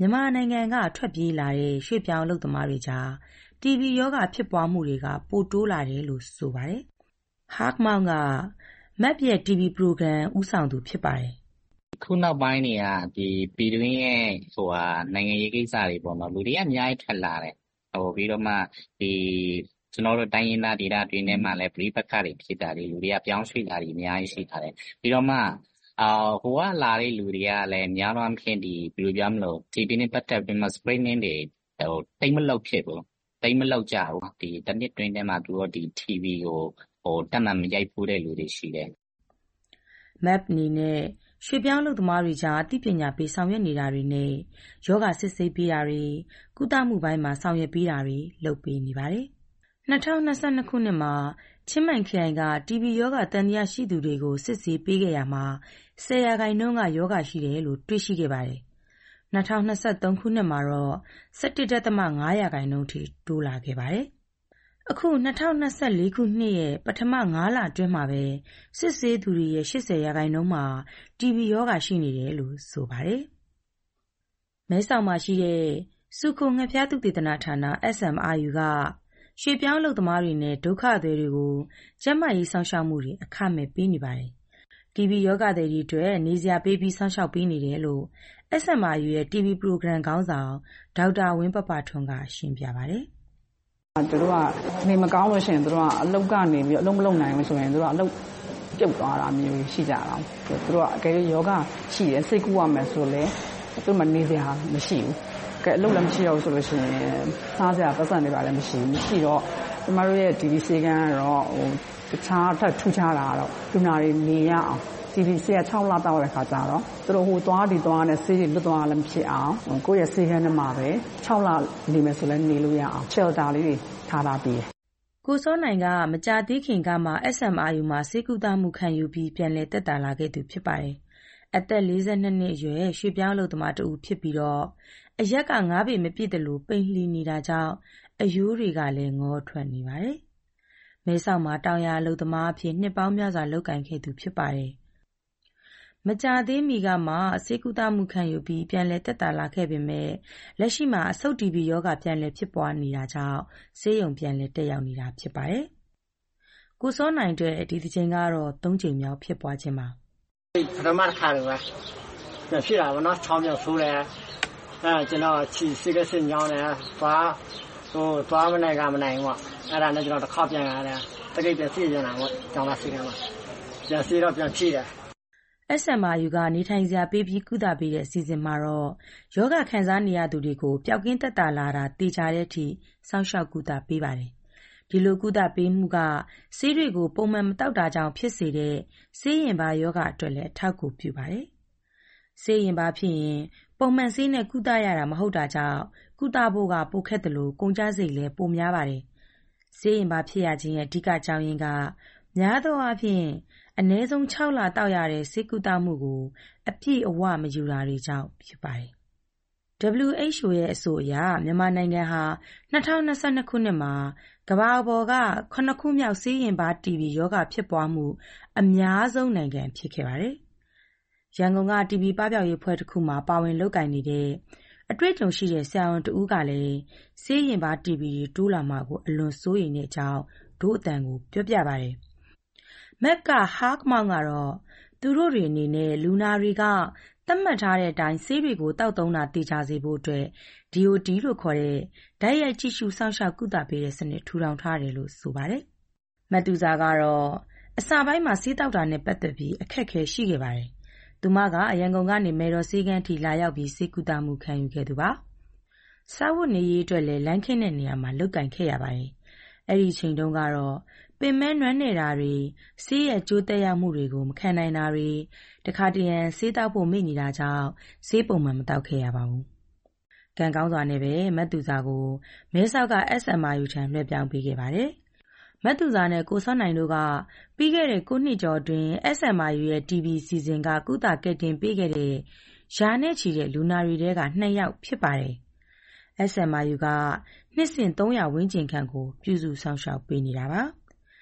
မြန်မာနိုင်ငံကထွက်ပြေးလာတဲ့ရွှေ့ပြောင်းအလုပ်သမားတွေကြား တီဘီ ရောဂါဖြစ်ပွားမှုတွေကပိုတိုးလာတယ်လို့ဆိုပါတယ်။ Hak Maung က မက်ရဲ့ တီဘီ program ဦးဆောင်သူဖြစ်ပါတယ်။ခုနောက်ပိုင်းတွေကဒီပြည်တွင်းရဲ့ဟိုဟာနိုင်ငံရေးကိစ္စတွေပေါ့နော်လူတွေကအများကြီးထွက်လာတယ်ဟိုပြီးတော့မှဒီကျွန်တော်တို့တိုင်းရင်းသားဒေသတွေနဲ့မှလည်းပြိပက္ခတွေဖြစ်တာတွေလူတွေကပြောင်းရွှေ့တာတွေအများကြီးရှိတာတယ်ပြီးတော့မှအာဟိုကလာတဲ့လူတွေကလည်းများသောအားဖြင့်ဒီဘယ်လိုပြောမလို့ဒီပြင်းပတ်တက်ပြီးမှ screening တွေဟိုတိတ်မလောက်ဖြစ်ဘူးတိတ်မလောက်ကြဘူးဒီတစ်နှစ်တွင်းထဲမှာသူတို့ဒီ တီဗီ ကိုဟိုတက်မှမရိုက်ဘူးတဲ့လူတွေရှိတယ်။ Map အနေနဲ့ရွှေ့ပြောင်းအလုပ်သမားတွေကြားအသိပညာပေးဆောင်ရွက်နေတာတွေနဲ့ယောဂစစ်ဆေးပေးတာတွေကုသမှုပိုင်းမှာဆောင်ရွက်ပေးတာတွေလုပ်ပေးနေပါတယ်။၂၀၂၂ခုနှစ်မှာချင်းမိုင်ခရိုင်ကတီဘီယောဂသံသယရှိသူတွေကိုစစ်ဆေးပေးခဲ့ရမှာဆယ်ရာခိုင်နှုန်းကယောဂရှိတယ်လို့တွေ့ရှိခဲ့ပါတယ်။၂၀၂၃ခုနှစ်မှာတော့၁၁ဒသမ ၅ရာခိုင်နှုန်းထိတိုးလာခဲ့ပါတယ်။အခု၂၀၂၄ခုနှစ်ရဲ့ပထမငါးလအတွင်းမှာပဲစစ်ဆေးသူတွေရဲ့၈၀ရာခိုင်နှုန်းမှာတီဘီယောဂရှိနေတယ်လို့ဆိုပါတယ်။မဲဆောက်မှာရှိတဲ့စုခုငှက်ဖျားသုတေသနဌာန အက်စ် အမ် အာ ယူ ကရွှေ့ပြောင်းအလုပ်သမားတွေနဲ့ဒုက္ခသည်တွေကိုကျန်းမာရေးစောင့်ရှောက်မှုတွေအခမဲ့ပေးနေပါတယ်။ တီဘီယောဂသည်တွေအတွက်နေစရာပေးပြီးစောင့်ရှောက်ပေးနေတယ်လို့ အက်စ် အမ် အာ ယူ ရဲ့ တီဘီ program ခေါင်းဆောင်ဒေါက်တာဝင်းပပထွန်းကရှင်းပြပါတယ်။သူတို့ကနေမကောင်းလို့ရှိရင်သူတို့ကအလုပ်ကနေပြီးအလုပ်မလုပ်နိုင်ဘူးဆိုရင်သူတို့ကအလုပ်ပြုတ်သွားတာမျိုးရှိကြတာ။သူတို့ကအကယ်၍ယောဂရှိတယ်စိတ်ကူးရမယ်ဆိုလဲသူတို့မနေစရာမရှိဘူး။ကဲအလုပ်လည်းမရှိတော့ဘူးဆိုလို့ရှိရင်စားစရာပတ်စံတွေပါလည်းမရှိဘူး။ရှိတော့ကျမတို့ရဲ့ဒီဒီစေကန်းကတော့ဟိုတခြားထပ်ထူးခြားတာတော့လူနာတွေနေရအောင်တီဗီဆေးက၆လတောက်တဲ့ခါကျတော့သူတို့ဟိုသွားဒီသွားနဲ့ဆေးတွေလွတ်သွားလည်းဖြစ်အောင်ကိုယ့်ရဲ့ဆေးကန်းထဲမှာပဲ၆လနေမယ်ဆိုလည်းနေလို့ရအောင် shelter လေးတွေထားထားပြီးတယ်။ကိုစောနိုင်ကမကြာသေးခင်ကမှ အက်စ် အမ် အာ ယူ မှာဆေးကုသမှုခံယူပြီးပြန်လည်သက်သာလာခဲ့သူဖြစ်ပါတယ်။အသက်လေးဆယ်နှစ်နှစ်အရွယ်ရွှေ့ပြောင်းအလုပ်သမားတဦးဖြစ်ပြီးတော့အရက်ကငါးပေမပြည့်တယ်လို့ပိန်လှီနေတာကြောင့်အယိုးတွေကလည်းငေါထွက်နေပါတယ်။မဲဆောက်မှာတောင်ယာအလုပ်သမားအဖြစ်နှစ်ပေါင်းများစွာလုပ်ကိုင်ခဲ့သူဖြစ်ပါတယ်။မကြာသေးမီကမှဆေးကုသမှုခံယူပြီးပြန်လည်သက်သာလာခဲ့ပေမဲ့လက်ရှိမှာအဆုတ်တီဘီယောဂပြန်လည်ဖြစ်ပွားနေတာကြောင့်ဆေးရုံပြန်လည်တက်ရောက်နေတာဖြစ်ပါတယ်။ကိုစောနိုင်တဲ့ဒီတစ်ချိန်ကတော့သုံးကြိမ်မြောက်ဖြစ်ပွားခြင်းပါ။ပထမတစ်ခါတော့ဖြစ်တာပေါ့နော်။ချောင်းမြောက်ဆိုးတယ်။အဲကျွန်တော်ချီစိတ်ကစိတ်ညောင်းတယ်။သွားဟိုသွားမနိုင်ကမနိုင်ပေါ့။အဲ့ဒါနဲ့ကျွန်တော်တစ်ခါပြန်ရတယ်။တကိတ်ပြန်စီးပြန်လာပေါ့။ကျောင်းသားစီကမှာပြန်စီတော့ပြန်ဖြည့်တယ်။အက်စ် အမ် အာ ယူ ကနေထိုင်စရာပေးပြီးကုသပေးတဲ့အစီအစဉ်မှာတော့ယောဂခံစားနေရသူတွေကိုပျောက်ကင်းသက်သာလာတာသိကြတဲ့အထိစောင့်ရှောက်ကုသပေးပါတယ်။ဒီလိုကုသပေးမှုကဆေးတွေကိုပုံမှန်မတောက်တာကြောင့်ဖြစ်စေတဲ့ဆေးရင်ပါယောဂအတွက်လည်းအထောက်အကူပြုပါတယ်။ဆေးရင်ပါဖြစ်ရင်ပုံမှန်ဆေးနဲ့ကုသရတာမဟုတ်တာကြောင့်ကုသဖို့ကပိုခက်တယ်လို့ကုန်ကျစရိတ်လည်းပိုများပါတယ်။ဆေးရင်ပါဖြစ်ရခြင်းရဲ့အဓိကအကြောင်းရင်းကများသောအားဖြင့်အနည်းဆုံး၆လတောက်ရတဲ့ဆေးကုသမှုကိုအပြည့်အဝမယူတာတွေကြောင့်ဖြစ်ပါတယ်။ ဒဗလျူ အိတ်ချ်အို ရဲ့အဆိုအရမြန်မာနိုင်ငံဟာ၂၀၂၂ခုနှစ်မှာကမ္ဘာပေါ်ကခုနှစ်ခုမြောက်ဆေးရင်ပါတီဘီယောဂဖြစ်ပွားမှုအများဆုံးနိုင်ငံဖြစ်ခဲ့ပါတယ်။ရန်ကုန်ကတီဘီပပျောက်ရေးဖွဲ့တစ်ခုမှာပါဝင်လုပ်ကိုင်နေတဲ့အတွေ့အကြုံရှိတဲ့ဆရာဝန်တဦးကလည်းဆေးရင်ပါတီဘီတိုးလာမှာကိုအလွန်စိုးရိမ်တဲ့အကြောင်းဒို့အတန်ကိုပြောပြပါတယ်။မက်က Hak Maung ကတော့သူတို့တွေအနေနဲ့လူနာတွေကသတ်မှတ်ထားတဲ့အတိုင်းဆေးတွေကိုတောက်သုံးတာသိကြစေဖို့အတွက် ဒီ အို တီ လို့ခေါ်တဲ့ဓာတ်ရိုက်ကြည့်ရှုစောင့်ရှောက်ကုသပေးတဲ့စနစ်ထူထောင်ထားတယ်လို့ဆိုပါတယ်။မတ်သူစာကတော့အစပိုင်းမှာဆေးတောက်တာနဲ့ပတ်သက်ပြီးအခက်အခဲရှိခဲ့ပါတယ်။သူမကရန်ကုန်ကနေမေတော်ဆေးကန်းထိလာရောက်ပြီးဆေးကုသမှုခံယူခဲ့သူပါ။စားဝတ်နေရေးအတွက်လည်းလမ်းခင်းတဲ့နေရာမှာလုပ်ကင်ခဲ့ရပါတယ်။အဲ့ဒီအချိန်တုန်းကတော့ပင်မဲနွမ်းနေတာတွေဆေးရဲ့ကျိုးသက်ရောက်မှုတွေကိုမခံနိုင်တာတွေတခါတရံဆေးတောက်ဖို့မိနေတာကြောင့်ဆေးပုံမှန်မတောက်ခဲ့ရပါဘူး။ကံကောင်းစွာနဲ့ပဲမတ်သူစာကိုမဲဆောက်က အက်စ် အမ် အာ ယူ ထံလွှဲပြောင်းပေးခဲ့ပါတယ်။မတ်သူစာနဲ့ကိုစောနိုင်တို့ကပြီးခဲ့တဲ့ကိုနှစ်ကျော်အတွင်း အက်စ် အမ် အာ ယူ ရဲ့တီဘီစီစဉ်ကကုသကယ်တင်ပေးခဲ့တဲ့ရာနဲ့ချီတဲ့လူနာတွေထဲကနှစ်ယောက်ဖြစ်ပါတယ်။ အက်စ် အမ် အာ ယူ ကနှစ်စဉ်သုံးရာဝန်းကျင်ခန့်ကိုပြုစုစောင့်ရှောက်ပေးနေတာပါ။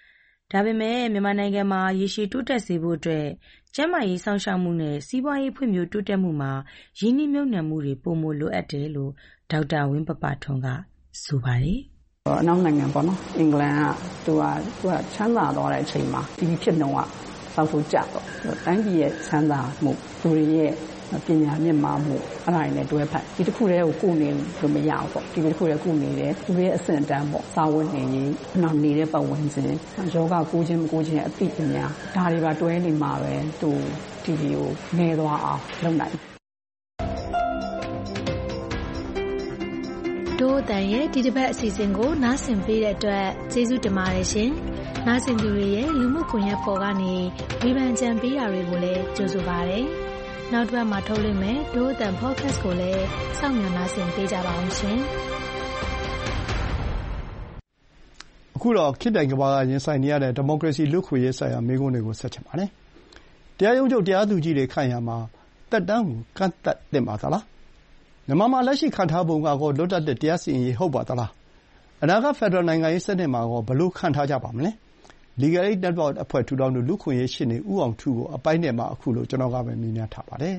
ဒါပေမဲ့မြန်မာနိုင်ငံမှာရေရှည်တိုးတက်စေဖို့အတွက်ကျန်းမာရေးစောင့်ရှောက်မှုနဲ့စီးပွားရေးဖွံ့ဖြိုးတိုးတက်မှုမှာရင်းနှီးမြှုပ်နှံမှုတွေပိုမိုလိုအပ်တယ်လို့ဒေါက်တာဝင်းပပထွန်းကဆိုပါတယ်။အနောက်နိုင်ငံပေါ့နော်အင်္ဂလန်ကသူကသူကချမ်းသာသွားတဲ့အချိန်မှာဒီဖြစ်နှုန်းကစောက်ဆိုးကျတော့တိုင်းပြည်ရဲ့ချမ်းသာမှုသူတွေရဲ့ပညာမြင့်မားမှုအဲ့ဒါတွေနဲ့တွဲဖက်ဒီတစ်ခုတည်းကိုကိုနေလို့မရအောင်ပေါ့ဒီတစ်ခုတည်းကိုနေတယ်သူရဲ့အဆင့်အတန်းပေါ့စာဝတ်နေရေးနောက်နေတဲ့ပတ်ဝန်းကျင်ယောဂကိုချင်းမကိုချင်းအသိပညာဒါတွေပါတွဲနေမှာပဲသူဒီဗီကိုနေသွားအောင်လုပ်နိုင်တို့အတန်ရဲ့ဒီတစ်ပတ်အစီအစဉ်ကိုနားဆင်ပေးတဲ့အတွက်ကျေးဇူးတင်ပါတယ်ရှင်နားဆင်သူတွေရဲ့လူမှုကွန်ရက်ပေါ်ကနေဝေဖန်ကြံပေးတာတွေကိုလည်းကြိုဆိုပါရစေနောက်တစ်ပတ်မှာထုတ်လွှင့်မယ်ဒို့အတန် podcast ကိုလည်းစောင့်မျှော်နားဆင်ပေးကြပါအောင်ရှင်အခုတော့ခေတ်တိုင်ကဘာကရင်ဆိုင်နေရတဲ့ဒီမိုကရေစီလူ့ခွင့်ရေးဆိုင်ရာမေးခွန်းတွေကိုဆက်ချင်ပါတယ်တရားရုံးချုပ်တရားသူကြီးတွေခန့်ရမှာတက်တန်းကိုကန့်သတ်သင့်ပါသလားမြန်မာမှာလက်ရှိခန့်ထားပုံကတော့လွတ်လပ်တဲ့တရားစီရင်ရေးဟုတ်ပါသလားအနာဂတ်ဖက်ဒရယ်နိုင်ငံရေးစနစ်မှာတော့ဘယ်လိုခန့်ထားကြပါမလဲ Legal Aid Network အဖွဲ့ထူထောင်သူလူ့ခွင့်ရေးရှင်းနေဦးအောင်ထူးကိုအပိုင်းနဲ့မှာအခုလိုကျွန်တော်ကပဲမြင်များထားပါတယ်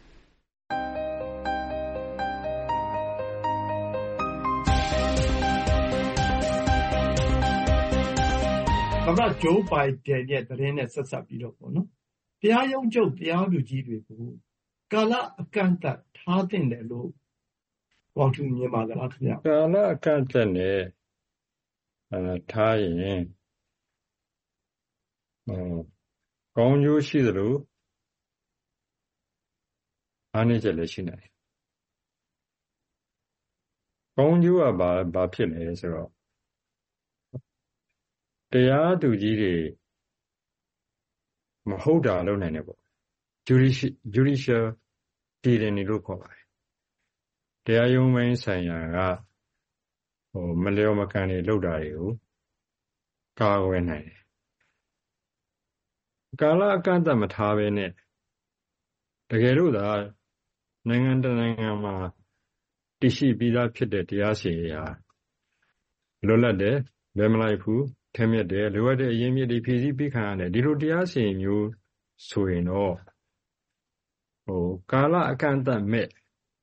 သမ္မတဂျိုးဘိုင်ဒန်ရဲ့သတင်းနဲ့ဆက်ဆက်ပြီးတော့ပေါ့နော်တရားရုံးချုပ်တရားသူကြီးတွေကိုကာလအကန့်အသတ်ထားသင့်တယ်လို့ဘောထူမြင်ပါသလားခင်ဗျာကာလအကန့်အသတ်နဲ့အဲထားရင်ဟောကောင်းကျိုးရှိသလိုအားနည်းချက်လည်းရှိနေတယ်ကောင်းကျိုးကဘာဘာဖြစ်လဲဆိုတော့တရားသူကြီးတွေမဟုတ်တာလုပ်နိုင်တယ်ပေါ့ judicial judicial tyranny လို့ခေါ်ပါတယ်တရားရုံးပိုင်းဆိုင်ရာကဟိုမလျော်မကန်တွေလုပ်တာတွေကိုကာကွယ်နိုင်တယ်ကာလအကန့်အသတ်မထားဘဲနဲ့တကယ်လို့သာနိုင်ငံတကာနိုင်ငံမှာတရှိပြီးသားဖြစ်တဲ့တရားစီရင်ရာလွတ်လပ်တယ်ဘယ်မလိုက်ဘူးထဲမြက်တယ်လိုအပ်တဲ့အရင်းမြစ်တွေဖြည့်ဆည်းပေးခံရတယ်ဒီလိုတရားစီရင်မျိုးဆိုရင်တော့ဟိုကာလအကန့်အသတ်မဲ့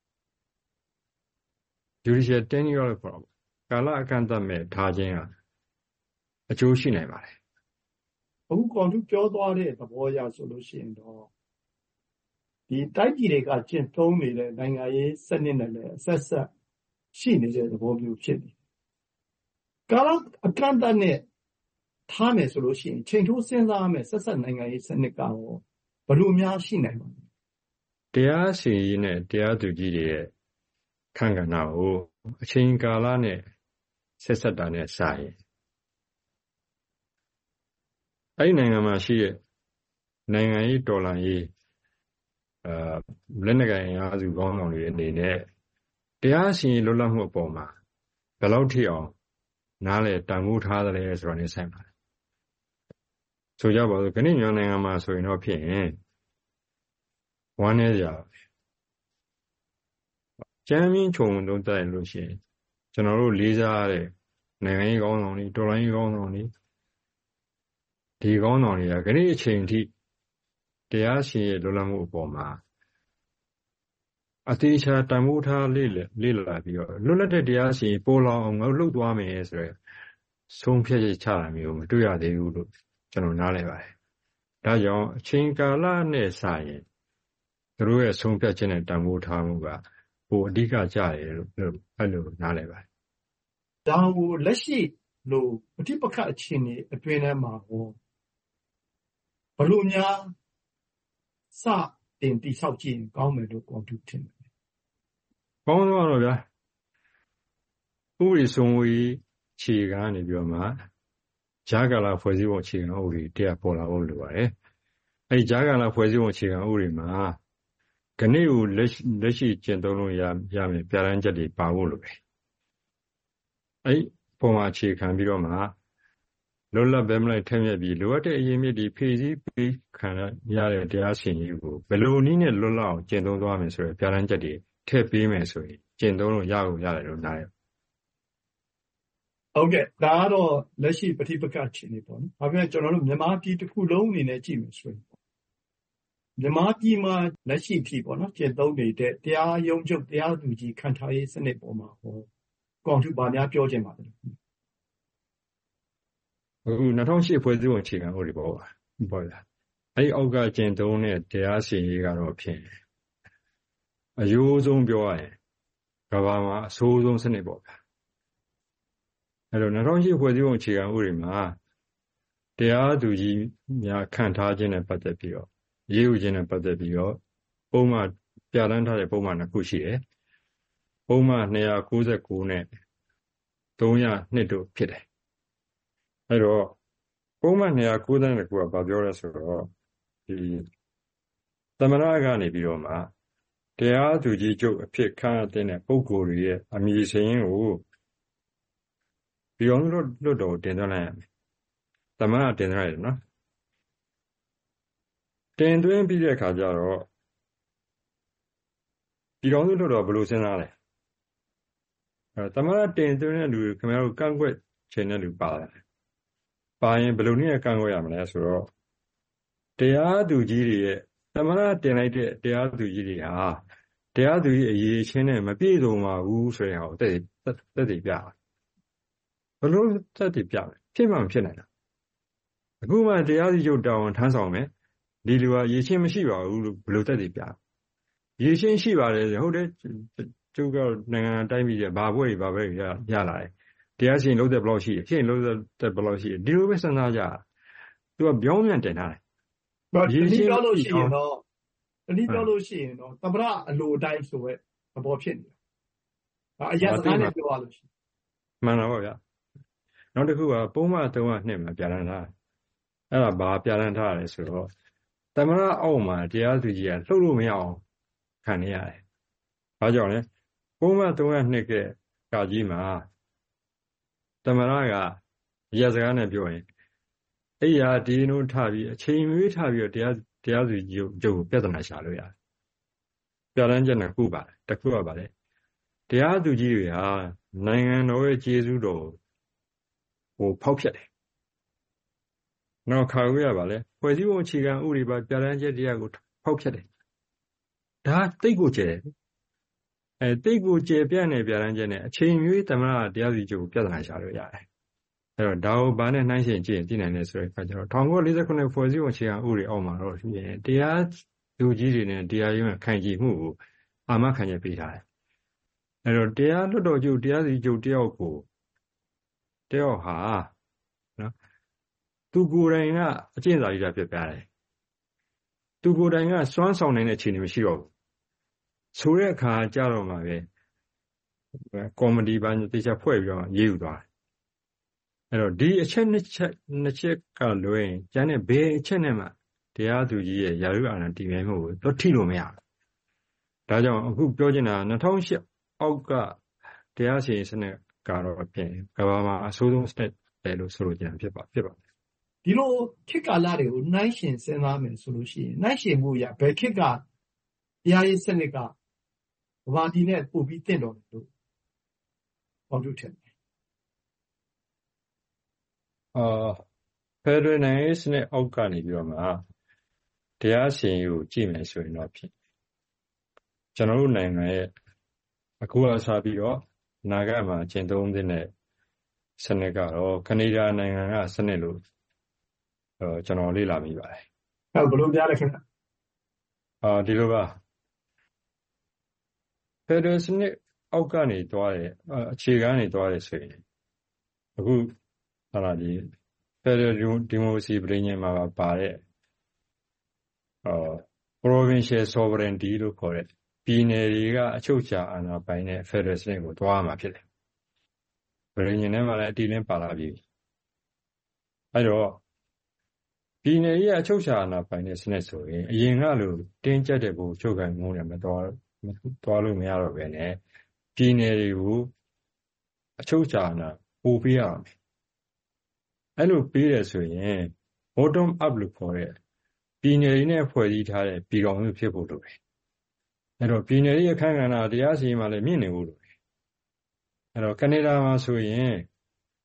judicial tenure လို့ခေါ်တာကာလအကန့်အသတ်မဲ့ထားခြင်းကအကျိုးရှိနိုင်ပါတယ်အခုကောင်သူပြောသွားတဲ့သဘောအရဆိုလို့ရှိရင်တော့ဒီတိုက်ပြည်တွေကကျင့်သုံးနေတဲ့နိုင်ငံရေးစနစ်နဲ့လည်းအဆက်ဆက်ရှိနေတဲ့သဘောမျိုးဖြစ်နေကာလအကန့်အသတ်နဲ့ထားမယ်ဆိုလို့ရှိရင်ချိန်ထိုးစဉ်းစားရမယ်ဆက်ဆက်နိုင်ငံရေးစနစ်ကတော့ဘယ်လိုများရှိနိုင်ပါလဲတရားစီရင်နဲ့တရားသူကြီးတွေရဲ့ခန့်ကဏ္ဍကိုအချိန်ကာလနဲ့ဆက်ဆက်တာနဲ့စာရင်အဲ့ဒီနိုင်ငံမှာရှိတဲ့နိုင်ငံရေးတော်လှန်ရေးအာလက်နက်ကိုင်အားစုကောင်းဆောင်တွေအနေနဲ့တရားစီရင်လွတ်လပ်မှုအပေါ်မှာဘယ်လောက်ထိအောင်နားလဲတန်ဖိုးထားသလဲဆိုတော့နေဆိုင်ပါတယ်ဆိုကြပါစို့ခဏမြန်မာနိုင်ငံမှာဆိုရင်တော့ဖြစ်ရင်ဝမ်းနည်းကြကျမ်းမင်းခြုံသုံးတိုက်လို့ရှိရင်ကျွန်တော်တို့လေးစားတဲ့နိုင်ငံရေးကောင်းဆောင်တွေတော်လှန်ရေးကောင်းဆောင်တွေဒီကောင်းဆောင်တွေကခဏအချိန်ထိတရားစီရင်လွတ်လပ်မှုအပေါ်မှာအသေးချာတန်ဖိုးထားလေ့လေ့လာပြီးတော့လွတ်လပ်တဲ့တရားစီရင်ပေါ်လောင်အောင်ငါတို့လှုပ်သွားမယ်ဆိုရယ်ဆုံးဖြတ်ချက်ချတာမျိုးမတွေ့ရသေးဘူးလို့ကျွန်တော်နားလည်ပါတယ်။ဒါကြောင့်အချိန်ကာလနဲ့စာရင်သူတို့ရဲ့ဆုံးဖြတ်ချက်နဲ့တန်ဖိုးထားမှုကပိုအဓိကကျတယ်လို့အဲ့လိုနားလည်ပါတယ်။ဒါကိုလက်ရှိလို့ပဋိပက္ခအခြေအနေအတွင်းထဲမှာဟောဘလို့များစတင်တိဆောက်ကြည့်ရင်ကောင်းမယ်လို့ကောင်တူထင်တယ်။ကောင်းတော့တော့ဗျာဥပဒေစိုးမိုးရေးခြေကနေပြီးတော့မှဂျာကာလာဖွဲ့စည်းပုံအခြေခံဥပဒေတရားပေါ်လာဖို့လိုပါတယ်။အဲဒီဂျာကာလာဖွဲ့စည်းပုံအခြေခံဥပဒေမှာခဏကိုလက်လက်ရှိကျင့်သုံးလို့ရရမယ်ပြဋ္ဌာန်းချက်တွေပါဖို့လိုတယ်။အဲဒီပုံမှာအခြေခံပြီးတော့မှလွတ်လပ်ပဲမလိုက်ထက်မြက်ပြီးလိုအပ်တဲ့အရင်းမြစ်တွေဖြည့်ဆည်းပေးခံရတဲ့တရားစီရင်ရေးကိုဘယ်လိုနည်းနဲ့လွတ်လပ်အောင်ကျင့်သုံးသွားမယ်ဆိုရယ်ပြဋ္ဌာန်းချက်တွေထည့်ပေးမယ်ဆိုရင်ကျင့်သုံးလို့ရကိုရတယ်လို့နားရဟုတ်ကဲ့ဒါကတော့လက်ရှိပဋိပက္ခအခြေအနေပေါ့နော်။ဒါပေမဲ့ကျွန်တော်တို့မြန်မာပြည်တစ်ခုလုံးအနေနဲ့ကြည့်မယ်ဆိုရင်မြန်မာပြည်မှာလက်ရှိထိပေါ့နော်ကျင့်သုံးနေတဲ့တရားရုံးချုပ်တရားသူကြီးခန့်ထားရေးစနစ်ပေါ်မှာဟောကောင်ထုဘာများပြောချင်ပါလဲ။အခု၂၀၀၈ဖွဲ့စည်းပုံအခြေခံဥပဒေပေါ့ပေါ့လား။အဲဒီအောက်ကကျင့်သုံးတဲ့တရားစီရင်ရေးကတော့ဖြင့်အရိုးဆုံးပြောရရင်ကမ္ဘာမှာအဆိုးဆုံးစနစ်ပေါ့ဗျာ။အဲတော့၂၀၀၈ဖွဲ့စည်းပုံအခြေခံဥပဒေမှာတရားသူကြီးများခန့်ထားခြင်းနဲ့ပတ်သက်ပြီးတော့ရေးယူခြင်းနဲ့ပတ်သက်ပြီးတော့ပုံမှန်ပြဋ္ဌာန်းထားတဲ့ပုံမှန်တစ်ခုရှိတယ်။ပုံမှန်၂၉၉နဲ့၃၀၂တို့ဖြစ်တယ်။အဲတော့ပုံမှန်၂၉၂ကဘာပြောလဲဆိုတော့ဒီသမ္မတကနေပြီးတော့မှတရားသူကြီးချုပ်အဖြစ်ခန့်အပ်တဲ့ပုဂ္ဂိုလ်တွေရဲ့အမည်စာရင်းကိုပြည်တော်စုလွှတ်တော်တင်သွင်းလိုက်ရမယ်။သမ္မတတင်သွင်းရတယ်နော်။တင်သွင်းပြီးတဲ့အခါကျတော့ပြည်တော်စုလွှတ်တော်ဘယ်လိုစဉ်းစားလဲ။အဲသမ္မတတင်သွင်းတဲ့လူခင်ဗျားတို့ကန့်ကွက်ခြင်းတဲ့လူပါတယ်။ပါရင်ဘယ်လိုနည်းနဲ့ကန့်ကွက်ရမလဲဆိုတော့တရားသူကြီးတွေရဲ့သမ္မတတင်လိုက်တဲ့တရားသူကြီးတွေဟာတရားသူကြီးအရေးချင်းနဲ့မပြည့်စုံပါဘူးဆိုရင်ဟောတက်တက်တည်ပြဘလို့တက်တည်ပြမယ်ဖြစ်မှမဖြစ်နိုင်တာအခုမှတရားစီချုပ်တာဝန်ထမ်းဆောင်မယ်ဒီလူကအရေးချင်းမရှိပါဘူးလို့ဘလို့တက်တည်ပြရေးချင်းရှိပါတယ်ဟုတ်တယ်ကျုပ်ကနိုင်ငံတိုင်းပြည်ရဲ့ဘာဘွဲတွေဘာဘွဲတွေရလာတယ်တရားစီရင်လို့တဲ့ဘလောက်ရှိတယ်ဖြစ်ရင်လို့တဲ့ဘလောက်ရှိတယ်ဒီလိုပဲစဉ်းစားကြသူကပြောင်းပြန်တင်ထားတယ်ဒီလိုပြောလို့ရှိရင်တော့ဒီပြောလို့ရှိရင်တော့သမ္မတအလိုတိုင်းဆိုရဲသဘောဖြစ်နေတာ။အရင်စကားနဲ့ပြောရလို့ရှိရင်မှန်တော့ဗျာ။နောက်တစ်ခုကပုံမှန်၃၀၂မှာပြဋ္ဌာန်းထား။အဲ့ဒါဘာပြဋ္ဌာန်းထားလဲဆိုတော့သမ္မတအောက်မှာတရားသူကြီးကလှုပ်လို့မရအောင်ခံနေရတယ်။ဘာကြောင့်လဲ။ပုံမှန်၃၀၂ကကာကြီးမှာသမ္မတကအရင်စကားနဲ့ပြောရင်အဲ့ရဒီနိုးထပြီးအချိန်မွေးထပြီးတော့တရားတရားသူကြီးကျုပ်ကိုပြဿနာရှာလို့ရတယ်။ပြဋ္ဌာန်းချက်နဲ့ခုပါတယ်။တစ်ခုကပါလေ။တရားသူကြီးတွေဟာနိုင်ငံတော်ရဲ့ကျေးဇူးတော်ကိုဖောက်ဖျက်တယ်။နောက်ခါခွေးရပါလေ။ဖွဲ့စည်းပုံအခြေခံဥပဒေပါပြဋ္ဌာန်းချက်တရားကိုဖောက်ဖျက်တယ်။ဒါတိတ်ကိုကျယ်။အဲတိတ်ကိုကျယ်ပြန့်တဲ့ပြဋ္ဌာန်းချက်နဲ့အချိန်မွေးသမ္မတတရားသူကြီးကျုပ်ကိုပြဿနာရှာလို့ရတယ်။အဲ့တော့ဒါကိုဘာနဲ့နှိုင်းယှဉ်ကြည့်ရင်သိနိုင်လဲဆိုတဲ့အခါကျတော့၁၉၄၉ဖွဲ့စည်းပုံအခြေခံဥပဒေအောက်မှာတော့တရားသူကြီးတွေနဲ့တရားရုံးရဲ့ခံကြည့်မှုကိုအာမခံချက်ပေးထားတယ်။အဲ့တော့တရားလွှတ်တော်ချုပ်တရားစီချုပ်တယောက်ကိုတယောက်ဟာနော်သူကိုယ်တိုင်ကအကျင့်စာရိတ္တပြပြတယ်။သူကိုယ်တိုင်ကစွမ်းဆောင်နိုင်တဲ့အခြေအနေမရှိတော့ဘူး။ဆိုတဲ့အခါကြတော့မှပဲကော်မတီပိုင်းတေချာဖွဲ့ပြီးတော့ရေးယူသွားတယ်အဲ့တော့ဒီအချက်နှစ်ချက်နှစ်ချက်ကလွဲရင်ကျန်တဲ့ဘယ်အချက်နဲ့မှတရားသူကြီးရဲ့ရာထူးအာဏာတည်မြဲမှုကိုတော့ထိလို့မရဘူး။ဒါကြောင့်အခုပြောချင်တာ၂၀၀၈အောက်ကတရားစီရင်စနစ်ကတော့ပြင်ကမ္ဘာမှာအဆိုးဆုံးစနစ်ပဲလို့ဆိုလို့ကျန်ဖြစ်ပါဖြစ်ပါတယ်။ဒီလိုခေတ်ကာလတွေကိုနှိုင်းယှဉ်စဉ်းစားမယ်ဆိုလို့ရှိရင်နှိုင်းယှဉ်မှုရဘယ်ခေတ်ကတရားရေးစနစ်ကဘာဒီနဲ့ပို့ပြီးတင့်တော်တယ်လို့ဟောတူထင်တယ်အာဖက်ဒရယ်နိုင်ငံရေးစနစ်အောက်ကနေပြီးတော့မှတရားစီရင်ကိုကြည့်မယ်ဆိုရင်တော့ဖြစ်ကျွန်တော်တို့နိုင်ငံရဲ့အခုအစားပြီးတော့နာဂတ်မှာကျင့်သုံးတဲ့စနစ်ကတော့ကနေဒါနိုင်ငံကစနစ်လို့အဲကျွန်တော်လေ့လာမိပါတယ်။ဟုတ်ဘယ်လိုကြားလဲခင်ဗျ။အာဒီလိုပါဖက်ဒရယ်စနစ်အောက်ကနေသွားတယ်အခြေခံကနေသွားတယ်ဆိုရင်အခုဟာလာဒီဖက်ဒရယ်ဒီမိုကရေစီပြည်ညင်မှာပါတဲ့အော် provincial sovereignty လို့ခေါ်တဲ့ပြည်နယ်တွေကအချုပ်အခြာအာဏာပိုင်တဲ့ဖက်ဒရယ်စနစ်ကိုသွားမှာဖြစ်တယ်။ပြည်ညင်ထဲမှာလည်းအတီးလင်းပါလာပြီ။အဲတော့ပြည်နယ်ရဲ့အချုပ်အခြာအာဏာပိုင်တဲ့စနစ်ဆိုရင်အရင်ကလိုတင်းကျပ်တဲ့ဘူချုပ်ကန်မှုတွေမသွားသွားလို့မရတော့ဘဲနဲ့ပြည်နယ်တွေကိုအချုပ်အခြာအာဏာပို့ပေးရမယ်။အဲ့လိုပေးတယ်ဆိုရင် bottom up လို့ခေါ်တဲ့ပြည်နယ်တွေနဲ့ဖွဲ့စည်းထားတဲ့ပြည်တော်စုဖြစ်ဖို့လိုတယ်။အဲ့တော့ပြည်နယ်ရဲ့အခမ်းကဏ္ဍတရားစီရင်မှလည်းမြင့်နေဖို့လိုတယ်။အဲ့တော့ကနေဒါမှာဆိုရင်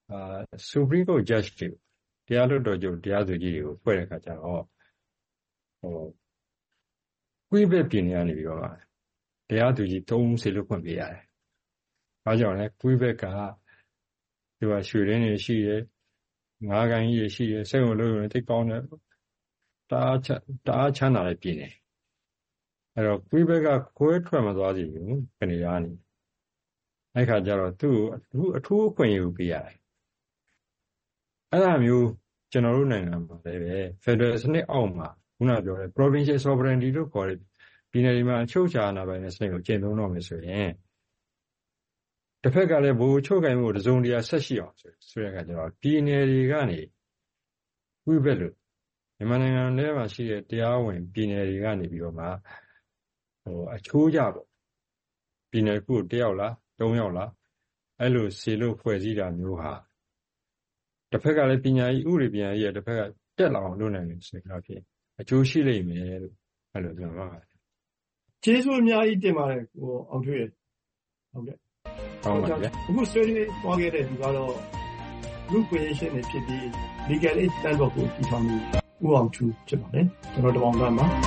အာ Supreme Court Judge တွေတရားလွှတ်တော်ချုပ်တရားသူကြီးတွေကိုဖွဲ့တဲ့အခါကျတော့ဟိုကွေးဘက်ပြည်နယ်ကနေပြီးတော့တရားသူကြီးသုံးဦးစေလွှတ်ခွင့်ပေးရတယ်။ဘာကြောင့်လဲကွေးဘက်ကဒီว่าရွှေရင်းတွေရှိတယ်ငါးကန်ကြီးတွေရှိတယ်စိတ်ဝင်လို့ရင်တိတ်ကောင်းတယ်တအားချတအားချမ်းသာတဲ့ပြည်နယ်အဲ့တော့ကွေးဘက်ကခွဲထွက်မသွားစီဘူးကနေရာနေအဲ့ခါကျတော့သူ့ကိုအထူးအခွင့်အရေးကိုပေးရတယ်အဲ့ဒါမျိုးကျွန်တော်တို့နိုင်ငံမှာလည်းပဲ Federal စနစ်အောက်မှာခုနပြောတဲ့ Provincial Sovereignty လို့ခေါ်တဲ့ပြည်နယ်တွေမှာအချုပ်အခြာအာဏာပိုင်တဲ့စနစ်ကိုကျင့်သုံးတော့မယ်ဆိုရင်တစ်ဖက်ကလည်းဘိုးချုပ်ကိုင်မှုတစုံတရာဆက်ရှိအောင်ဆိုဆိုရတဲ့အခါကျတော့ပြည်နယ်တွေကနေဝိဘက်လို့မြန်မာနိုင်ငံထဲမှာရှိတဲ့တရားဝင်ပြည်နယ်တွေကနေပြီးတော့မှဟိုအချိုးကြပေါ့ပြည်နယ်ခုတယောက်လားသုံးယောက်လားအဲ့လိုစီလို့ဖွဲ့စည်းတာမျိုးဟာတစ်ဖက်ကလည်းပညာရေးဥပဒေပညာရေးရတစ်ဖက်ကတက်လာအောင်လုပ်နိုင်တယ်ဆိုတော့ဖြစ်အကျိုးရှိလိမ့်မယ်လို့အဲ့လိုပြောပါပါတယ်ကျေးဇူးအများကြီးတင်ပါတယ်ဟိုအောင်ထွေးဟုတ်ကဲ့ဟုတ်ပါဗျာအခုဆွေးနွေးသွားခဲ့တဲ့ဒီကတော့လူ့ခွင့်ရေးရှင်တွေဖြစ်ပြီး legal aid တန်းတော့ကိုပြည်ထောင်မှုဦးအောင်ထူးဖြစ်ပါတယ်ကျွန်တော်တပေါင်းသားမှာ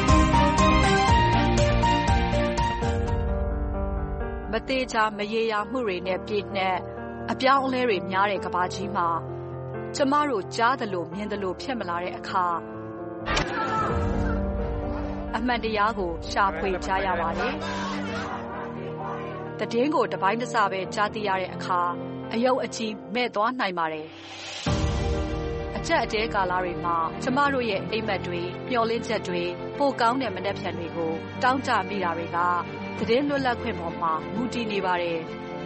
မသေးချာမရေရာမှုတွေနဲ့ပြည့်နှက်အပြောင်းအလဲတွေများတဲ့ကမ္ဘာကြီးမှာကျမတို့ကြားသလိုမြင်သလိုဖြစ်မလာတဲ့အခါအမှန်တရားကိုရှာဖွေကြရပါတယ်တည်င်းကိုတပိုင်းတစပဲကြားသိရတဲ့အခါအယုတ်အကြီးမဲ့သွားနိုင်ပါတယ်အချက်အတဲကာလတွေမှာကျမတို့ရဲ့အိမ်မက်တွေမျှော်လင့်ချက်တွေပိုကောင်းတဲ့မနှက်ဖြန်တွေကိုတောင်းကြမိတာတွေကတည်င်းလွတ်လပ်ခွင့်ပေါ်မှာမူတည်နေပါတယ်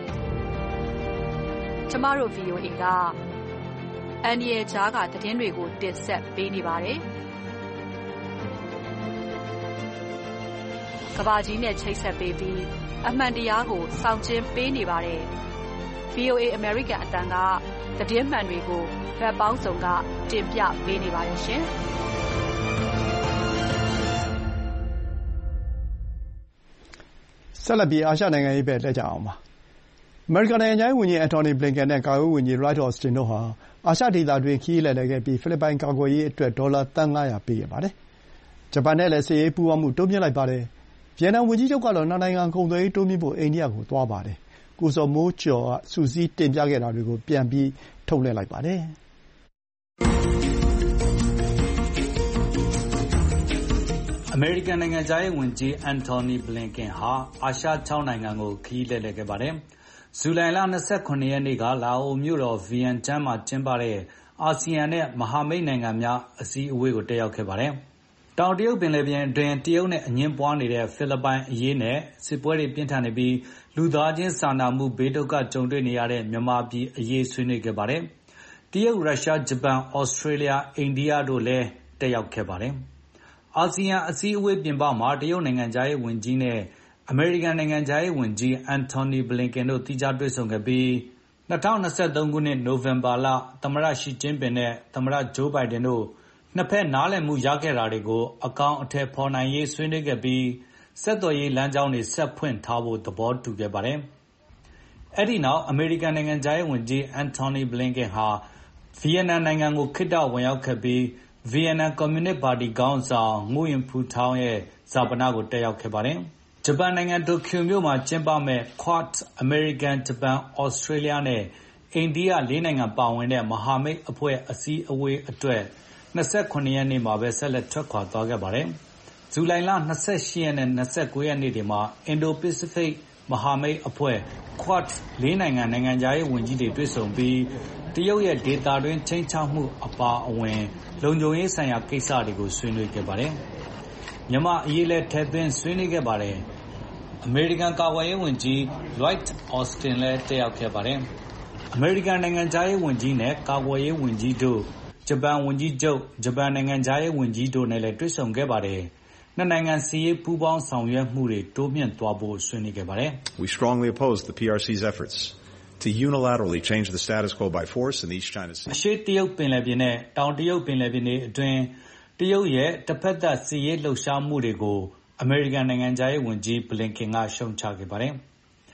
ကျမတို့ V O A ကအန်ဒီရဲ့ကြားကတည်င်းတွေကိုတင်ဆက်ပေးနေပါတယ်ကဘာကြီးနဲ့ချိတ်ဆက်ပေးပြီးအမှန်တရားကိုစောင့်ကျဉ်ပေးနေပါတယ် V O A American အတန်းကသတင်းမှန်တွေကိုဗတ်ပေါင်းစုံကတင်ပြပေးနေပါတယ်ရှင်ဆက်လက်ပြီးအာရှနိုင်ငံရေးပဲလက်ကြအောင်ပါအမေရိကန်နိုင်ငံဝန်ကြီးအန်တိုနီဘလင်ကန်နဲ့ကာကွယ်ဝန်ကြီးရိုက်အော့စတင်တို့ဟာအာရှဒေသတွင်းခရီးလှည့်လည်ခဲ့ပြီးဖိလစ်ပိုင်ကာကွယ်ရေးအတွက်ဒေါ်လာသန်းငါးရာပေးခဲ့ပါတယ်ဂျပန်နဲ့လည်းစစ်ရေးပူးပေါင်းမှုတိုးမြှင့်လိုက်ပါတယ်ဗီယက်နမ်ဝန်ကြီးချုပ်ကတော့နှစ်နိုင်ငံကုန်သွယ်ရေးတိုးမြှင့်ဖို့အိန္ဒိယကိုသွားပါတယ်ကိုဇော်မိုးကျော်ကစူးစီးတင်ပြခဲ့တာတွေကိုပြန်ပြီးထုတ်လွှင့်လိုက်ပါတယ်အမေရိကန်နိုင်ငံခြားရေးဝန်ကြီးအန်တိုနီဘလင်ကန်ဟာအာရှခြောက်နိုင်ငံကိုခရီးလှည့်လည်ခဲ့ပါတယ်ဇူလိုင်လ၂၇ရက်နေ့ကလာအိုမြို့တော်ဗီယန်ကျန်းမှာကျင်းပတဲ့အာဆီယံနဲ့မဟာမိတ်နိုင်ငံများအစည်းအဝေးကိုတက်ရောက်ခဲ့ပါတယ်တောင်တရုတ်ပင်လယ်ပြင်အတွင်းတရုတ်နဲ့အငင်းပွားနေတဲ့ဖိလစ်ပိုင်အရေးနဲ့စစ်ပွဲတွေပြင်းထန်နေပြီးလူသားချင်းစာနာမှုဘေးဒုက္ခကြုံတွေ့နေရတဲ့မြန်မာပြည်အရေးဆွေးနွေးခဲ့ပါတယ်။တရုတ်၊ရုရှား၊ဂျပန်၊ဩစတြေးလျ၊အိန္ဒိယတို့လည်းတက်ရောက်ခဲ့ပါတယ်။အာဆီယံအစည်းအဝေးပြင်ပမှာတရုတ်နိုင်ငံခြားရေးဝန်ကြီးနဲ့အမေရိကန်နိုင်ငံခြားရေးဝန်ကြီးအန်တိုနီဘလင်ကန်တို့သီးခြားတွေ့ဆုံခဲ့ပြီး၂၀၂၃ခုနှစ်နိုဝင်ဘာလသမ္မတရှီကျင်းပင်နဲ့သမ္မတဂျိုးဘိုင်ဒန်တို့နှစ်ဖက်နားလည်မှုရခဲ့တာတွေကိုအကောင်အထည်ဖော်နိုင်ရေးဆွေးနွေးခဲ့ပြီးဆက်သွယ်ရေးလမ်းကြောင်းတွေဆက်ဖွင့်ထားဖို့သဘောတူခဲ့ပါတယ်။အဲဒီနောက်အမေရိကန်နိုင်ငံခြားရေးဝန်ကြီးအန်တိုနီဘလင်ကန်ဟာဗီယက်နမ်နိုင်ငံကိုခေတ္တဝင်ရောက်ခဲ့ပြီးဗီယက်နမ်ကွန်မြူနစ်ပါတီခေါင်းဆောင်ငွေရင်ဖူထောင်းရဲ့ဈာပနကိုတက်ရောက်ခဲ့ပါတယ်။ဂျပန်နိုင်ငံတိုကျိုမြို့မှာကျင်းပမယ့် Quad အမေရိကန်၊ဂျပန်၊ဩစတြေးလျနဲ့အိန္ဒိယလေးနိုင်ငံပါဝင်တဲ့မဟာမိတ်အဖွဲ့အစည်းအဝေးအတွက်၂၇ရက်နေ့မှာပဲဆက်လက်ထွက်ခွာသွားခဲ့ပါတယ်။ဇူလိုင်လ၂၈ရက်နဲ့၂၉ရက်နေ့တွေမှာအင်ဒိုပစိဖိတ်မဟာမိတ်အဖွဲ့ Quad လေးနိုင်ငံနိုင်ငံခြားရေးဝန်ကြီးတွေတွေ့ဆုံပြီးတရုတ်ရဲ့ဒေသတွင်းခြိမ်းခြောက်မှုအပါအဝင်လုံခြုံရေးဆိုင်ရာကိစ္စတွေကိုဆွေးနွေးခဲ့ပါတယ်။မြန်မာအရေးလည်းထည့်သွင်းဆွေးနွေးခဲ့ပါတယ်။အမေရိကန်ကာကွယ်ရေးဝန်ကြီးလွိုက်အော်စတင်လည်းတက်ရောက်ခဲ့ပါတယ်။အမေရိကန်နိုင်ငံခြားရေးဝန်ကြီးနဲ့ကာကွယ်ရေးဝန်ကြီးတို့ဂျပန်ဝန်ကြီးချုပ်ဂျပန်နိုင်ငံခြားရေးဝန်ကြီးတို့နဲ့လည်းတွေ့ဆုံခဲ့ပါတယ်။နှစ်နိုင်ငံစစ်ရေးပူးပေါင်းဆောင်ရွက်မှုတွေတိုးမြှင့်သွားဖို့ဆွေးနွေးခဲ့ပါတယ်။ We strongly oppose the P R C's efforts to unilaterally change the status quo by force in the East China Sea. အရှေ့တရုတ်ပင်လယ်ပြင်နဲ့တောင်တရုတ်ပင်လယ်ပြင်တွေအတွင်းတရုတ်ရဲ့တစ်ဖက်သက်စစ်ရေးလှုပ်ရှားမှုတွေကိုအမေရိကန်နိုင်ငံခြားရေးဝန်ကြီးဘလင်ကန်ကရှုံချခဲ့ပါတယ်။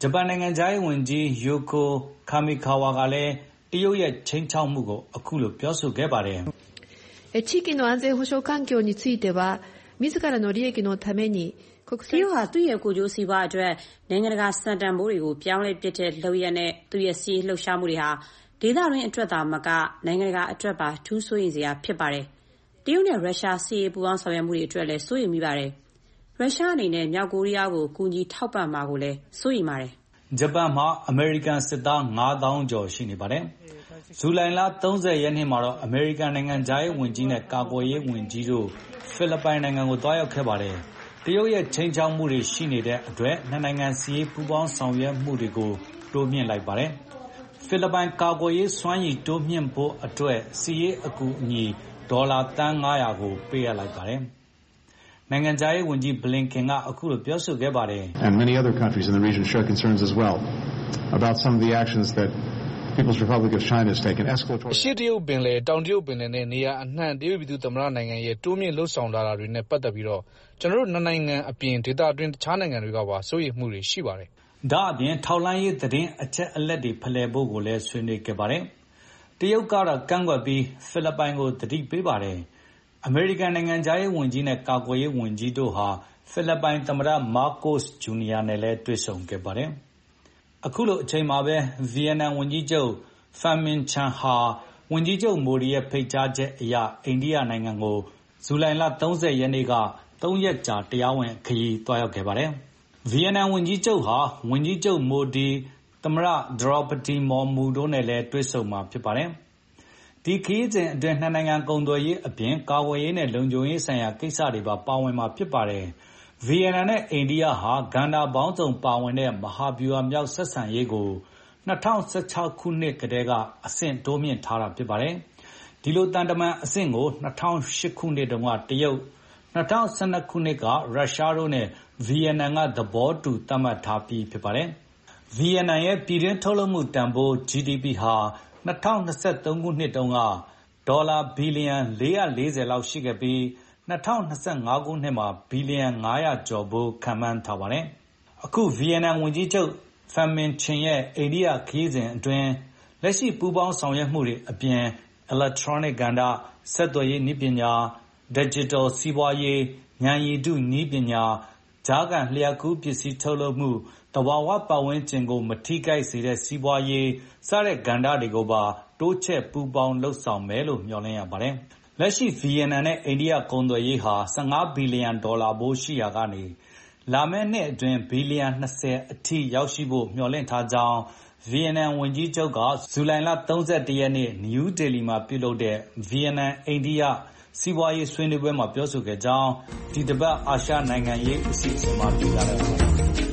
ဂျပန်နိုင်ငံခြားရေးဝန်ကြီး Yoko Kamikawa ကလည်းတရုတ်ရဲ့ခြိမ်းခြောက်မှုကိုအခုလိုပြောဆိုခဲ့ပါတယ်地域の安全保障環境については自らの利益のためにတရုတ်ဟာသူ့ရဲ့ကိုယ်ကျိုးစီးပွားအတွက်နိုင်ငံတကာစံတန်ဖိုးတွေကိုပြောင်းလဲပစ်တဲ့လုပ်ရက်နဲ့သူ့ရဲ့စီးလှုပ်ရှားမှုတွေဟာဒေသတွင်းအတွက်သာမကနိုင်ငံတကာအတွက်ပါထူးဆိုးရင်စရာဖြစ်ပါတယ်။တရုတ်နဲ့ရုရှားစီးရေးပူးပေါင်းဆောင်ရွက်မှုတွေအတွက်လည်းစိုးရိမ်မိပါတယ်။ရုရှားအနေနဲ့မြောက်ကိုရီးယားကိုကူညီထောက်ပံ့မှာကိုလည်းစိုးရိမ်ပါတယ်။ဂျပန်မှာအမေရိကန်စစ်သားငါးသောင်းကျော်ရှိနေပါတယ်။ဇူလိုင်လသုံးဆယ်ရက်နေ့မှာတော့အမေရိကန်နိုင်ငံခြားရေးဝန်ကြီးနဲ့ကာကွယ်ရေးဝန်ကြီးတို့ဖိလစ်ပိုင်နိုင်ငံကိုတွားရောက်ခဲ့ပါတယ်။တရုတ်ရဲ့ခြိမ်းခြောက်မှုတွေရှိနေတဲ့အတွက်နှစ်နိုင်ငံစီးရေးပူးပေါင်းဆောင်ရွက်မှုတွေကိုတိုးမြှင့်လိုက်ပါတယ်။ဖိလစ်ပိုင်ကာကွယ်ရေးစွမ်းရည်တိုးမြှင့်ဖို့အတွက်စီးရေးအကူအညီဒေါ်လာသန်းငါးရာကိုပေးအပ်လိုက်ပါတယ်။နိုင်ငံခြားရေးဝန်ကြီးဘလင်ကင်ကအခုလိုပြောဆိုခဲ့ပါတယ်။ And many other countries in the region share concerns as well about some of the actions that People's Republic of China has taken escalatory အရှေ့တရုတ်ပင်လယ်တောင်တရုတ်ပင်လယ်နဲ့နေရာအနှံ့တရုတ်ပြည်သူ့သမ္မတနိုင်ငံရဲ့တိုးမြင့်လှုပ်ဆောင်လာတာတွေနဲ့ပတ်သက်ပြီးတော့ကျွန်တော်တို့နှစ်နိုင်ငံအပြင်ဒေသအတွင်းတခြားနိုင်ငံတွေကပါစိုးရိမ်မှုတွေရှိပါတယ်။ဒါအပြင်ထောက်လှမ်းရေးသတင်းအချက်အလက်တွေဖလှယ်ဖို့ကိုလည်းဆွေးနွေးခဲ့ပါတယ်။တရုတ်ကတော့ကန့်ကွက်ပြီးဖိလစ်ပိုင်ကိုတတိပေးပါတယ်။အမေရိကန်နိုင်ငံခြားရေးဝန်ကြီးနဲ့ကာကွယ်ရေးဝန်ကြီးတို့ဟာဖိလစ်ပိုင်သမ္မတမားကိုစ်ဂျူနီယာနဲ့လည်းတွေ့ဆုံခဲ့ပါတယ်။အခုလိုအချိန်မှာပဲဗီယက်နမ်ဝန်ကြီးချုပ်ဖန်မင်ချန်ဟာဝန်ကြီးချုပ်မိုဒီရဲ့ဖိတ်ကြားချက်အရအိန္ဒိယနိုင်ငံကိုဇူလိုင်လသုံးဆယ်ရက်နေ့ကသုံးရက်ကြာတရားဝင်ခရီးသွားရောက်ခဲ့ပါတယ်။ဗီယက်နမ်ဝန်ကြီးချုပ်ဟာဝန်ကြီးချုပ်မိုဒီသမ္မတဒရောပတီမော်မူတို့နဲ့လည်းတွေ့ဆုံမှာဖြစ်ပါတယ်။ဒီခရီးစဉ်အတွင်းနှစ်နိုင်ငံကုန်သွယ်ရေးအပြင်ကာကွယ်ရေးနဲ့လုံခြုံရေးဆိုင်ရာကိစ္စတွေပါပါဝင်မှာဖြစ်ပါတယ်။ဗီယက်နမ်နဲ့အိန္ဒိယဟာကဏ္ဍပေါင်းစုံပါဝင်တဲ့မဟာဗျူဟာမြောက်ဆက်ဆံရေးကို၂၀၁၆ခုနှစ်ကတည်းကအဆင့်တိုးမြှင့်ထားတာဖြစ်ပါတယ်။ဒီလိုတန်တမန်အဆင့်ကို၂၀၀၈ခုနှစ်တုန်းကတရုတ်၂၀၁၂ခုနှစ်ကရုရှားတို့နဲ့ဗီယက်နမ်ကသဘောတူသတ်မှတ်ထားပြီးဖြစ်ပါတယ်။ဗီယက်နမ်ရဲ့ပြည်တွင်းထုတ်လုပ်မှုတန်ဖိုး ဂျီ ဒီ ပီ ဟာ၂၀၂၃ခုနှစ်တုန်းကဒေါ်လာဘီလီယံ၄၄၀လောက်ရှိခဲ့ပြီး၂၀၂၅ခုနှစ်မှာဘီလီယံ၅၀၀ကျော်ဖို့ခန့်မှန်းထားပါတယ်။အခုဗီယက်နမ်ဝန်ကြီးချုပ်ဖန်မင်ချင်ရဲ့အိန္ဒိယခရီးစဉ်အတွင်းလက်ရှိပူးပေါင်းဆောင်ရွက်မှုတွေအပြင် electronic ကဏ္ဍဆက်သွယ်ရေးနည်းပညာ digital စီးပွားရေးဉာဏ်ရည်တုနည်းပညာကြားခံလျှပ်ကူးပစ္စည်းထုတ်လုပ်မှုသဘာဝပတ်ဝန်းကျင်ကိုမထိခိုက်စေတဲ့စီးပွားရေးစတဲ့ကဏ္ဍတွေကိုပါတိုးချဲ့ပူးပေါင်းလှုပ်ဆောင်မယ်လို့မျှော်လင့်ရပါတယ်။လက်ရှိဗီယက်နမ်နဲ့အိန္ဒိယကုန်သွယ်ရေးဟာ၁၅ဘီလီယံဒေါ်လာဖိုးရှိရာကနေလာမယ့်နှစ်အတွင်းဘီလီယံ၂၀အထိရောက်ရှိဖို့မျှော်လင့်ထားကြောင်းဗီယက်နမ်ဝန်ကြီးချုပ်ကဇူလိုင်လသုံးဆယ်တစ်ရက်နေ့နယူးဒေလီမှာပြုလုပ်တဲ့ဗီယက်နမ်အိန္ဒိယစီးပွားရေးဆွေးနွေးပွဲမှာပြောဆိုခဲ့ကြောင်းဒီတပတ်အာရှနိုင်ငံရေးအစီအစဉ်မှာပြောကြားလိုက်ပါတယ်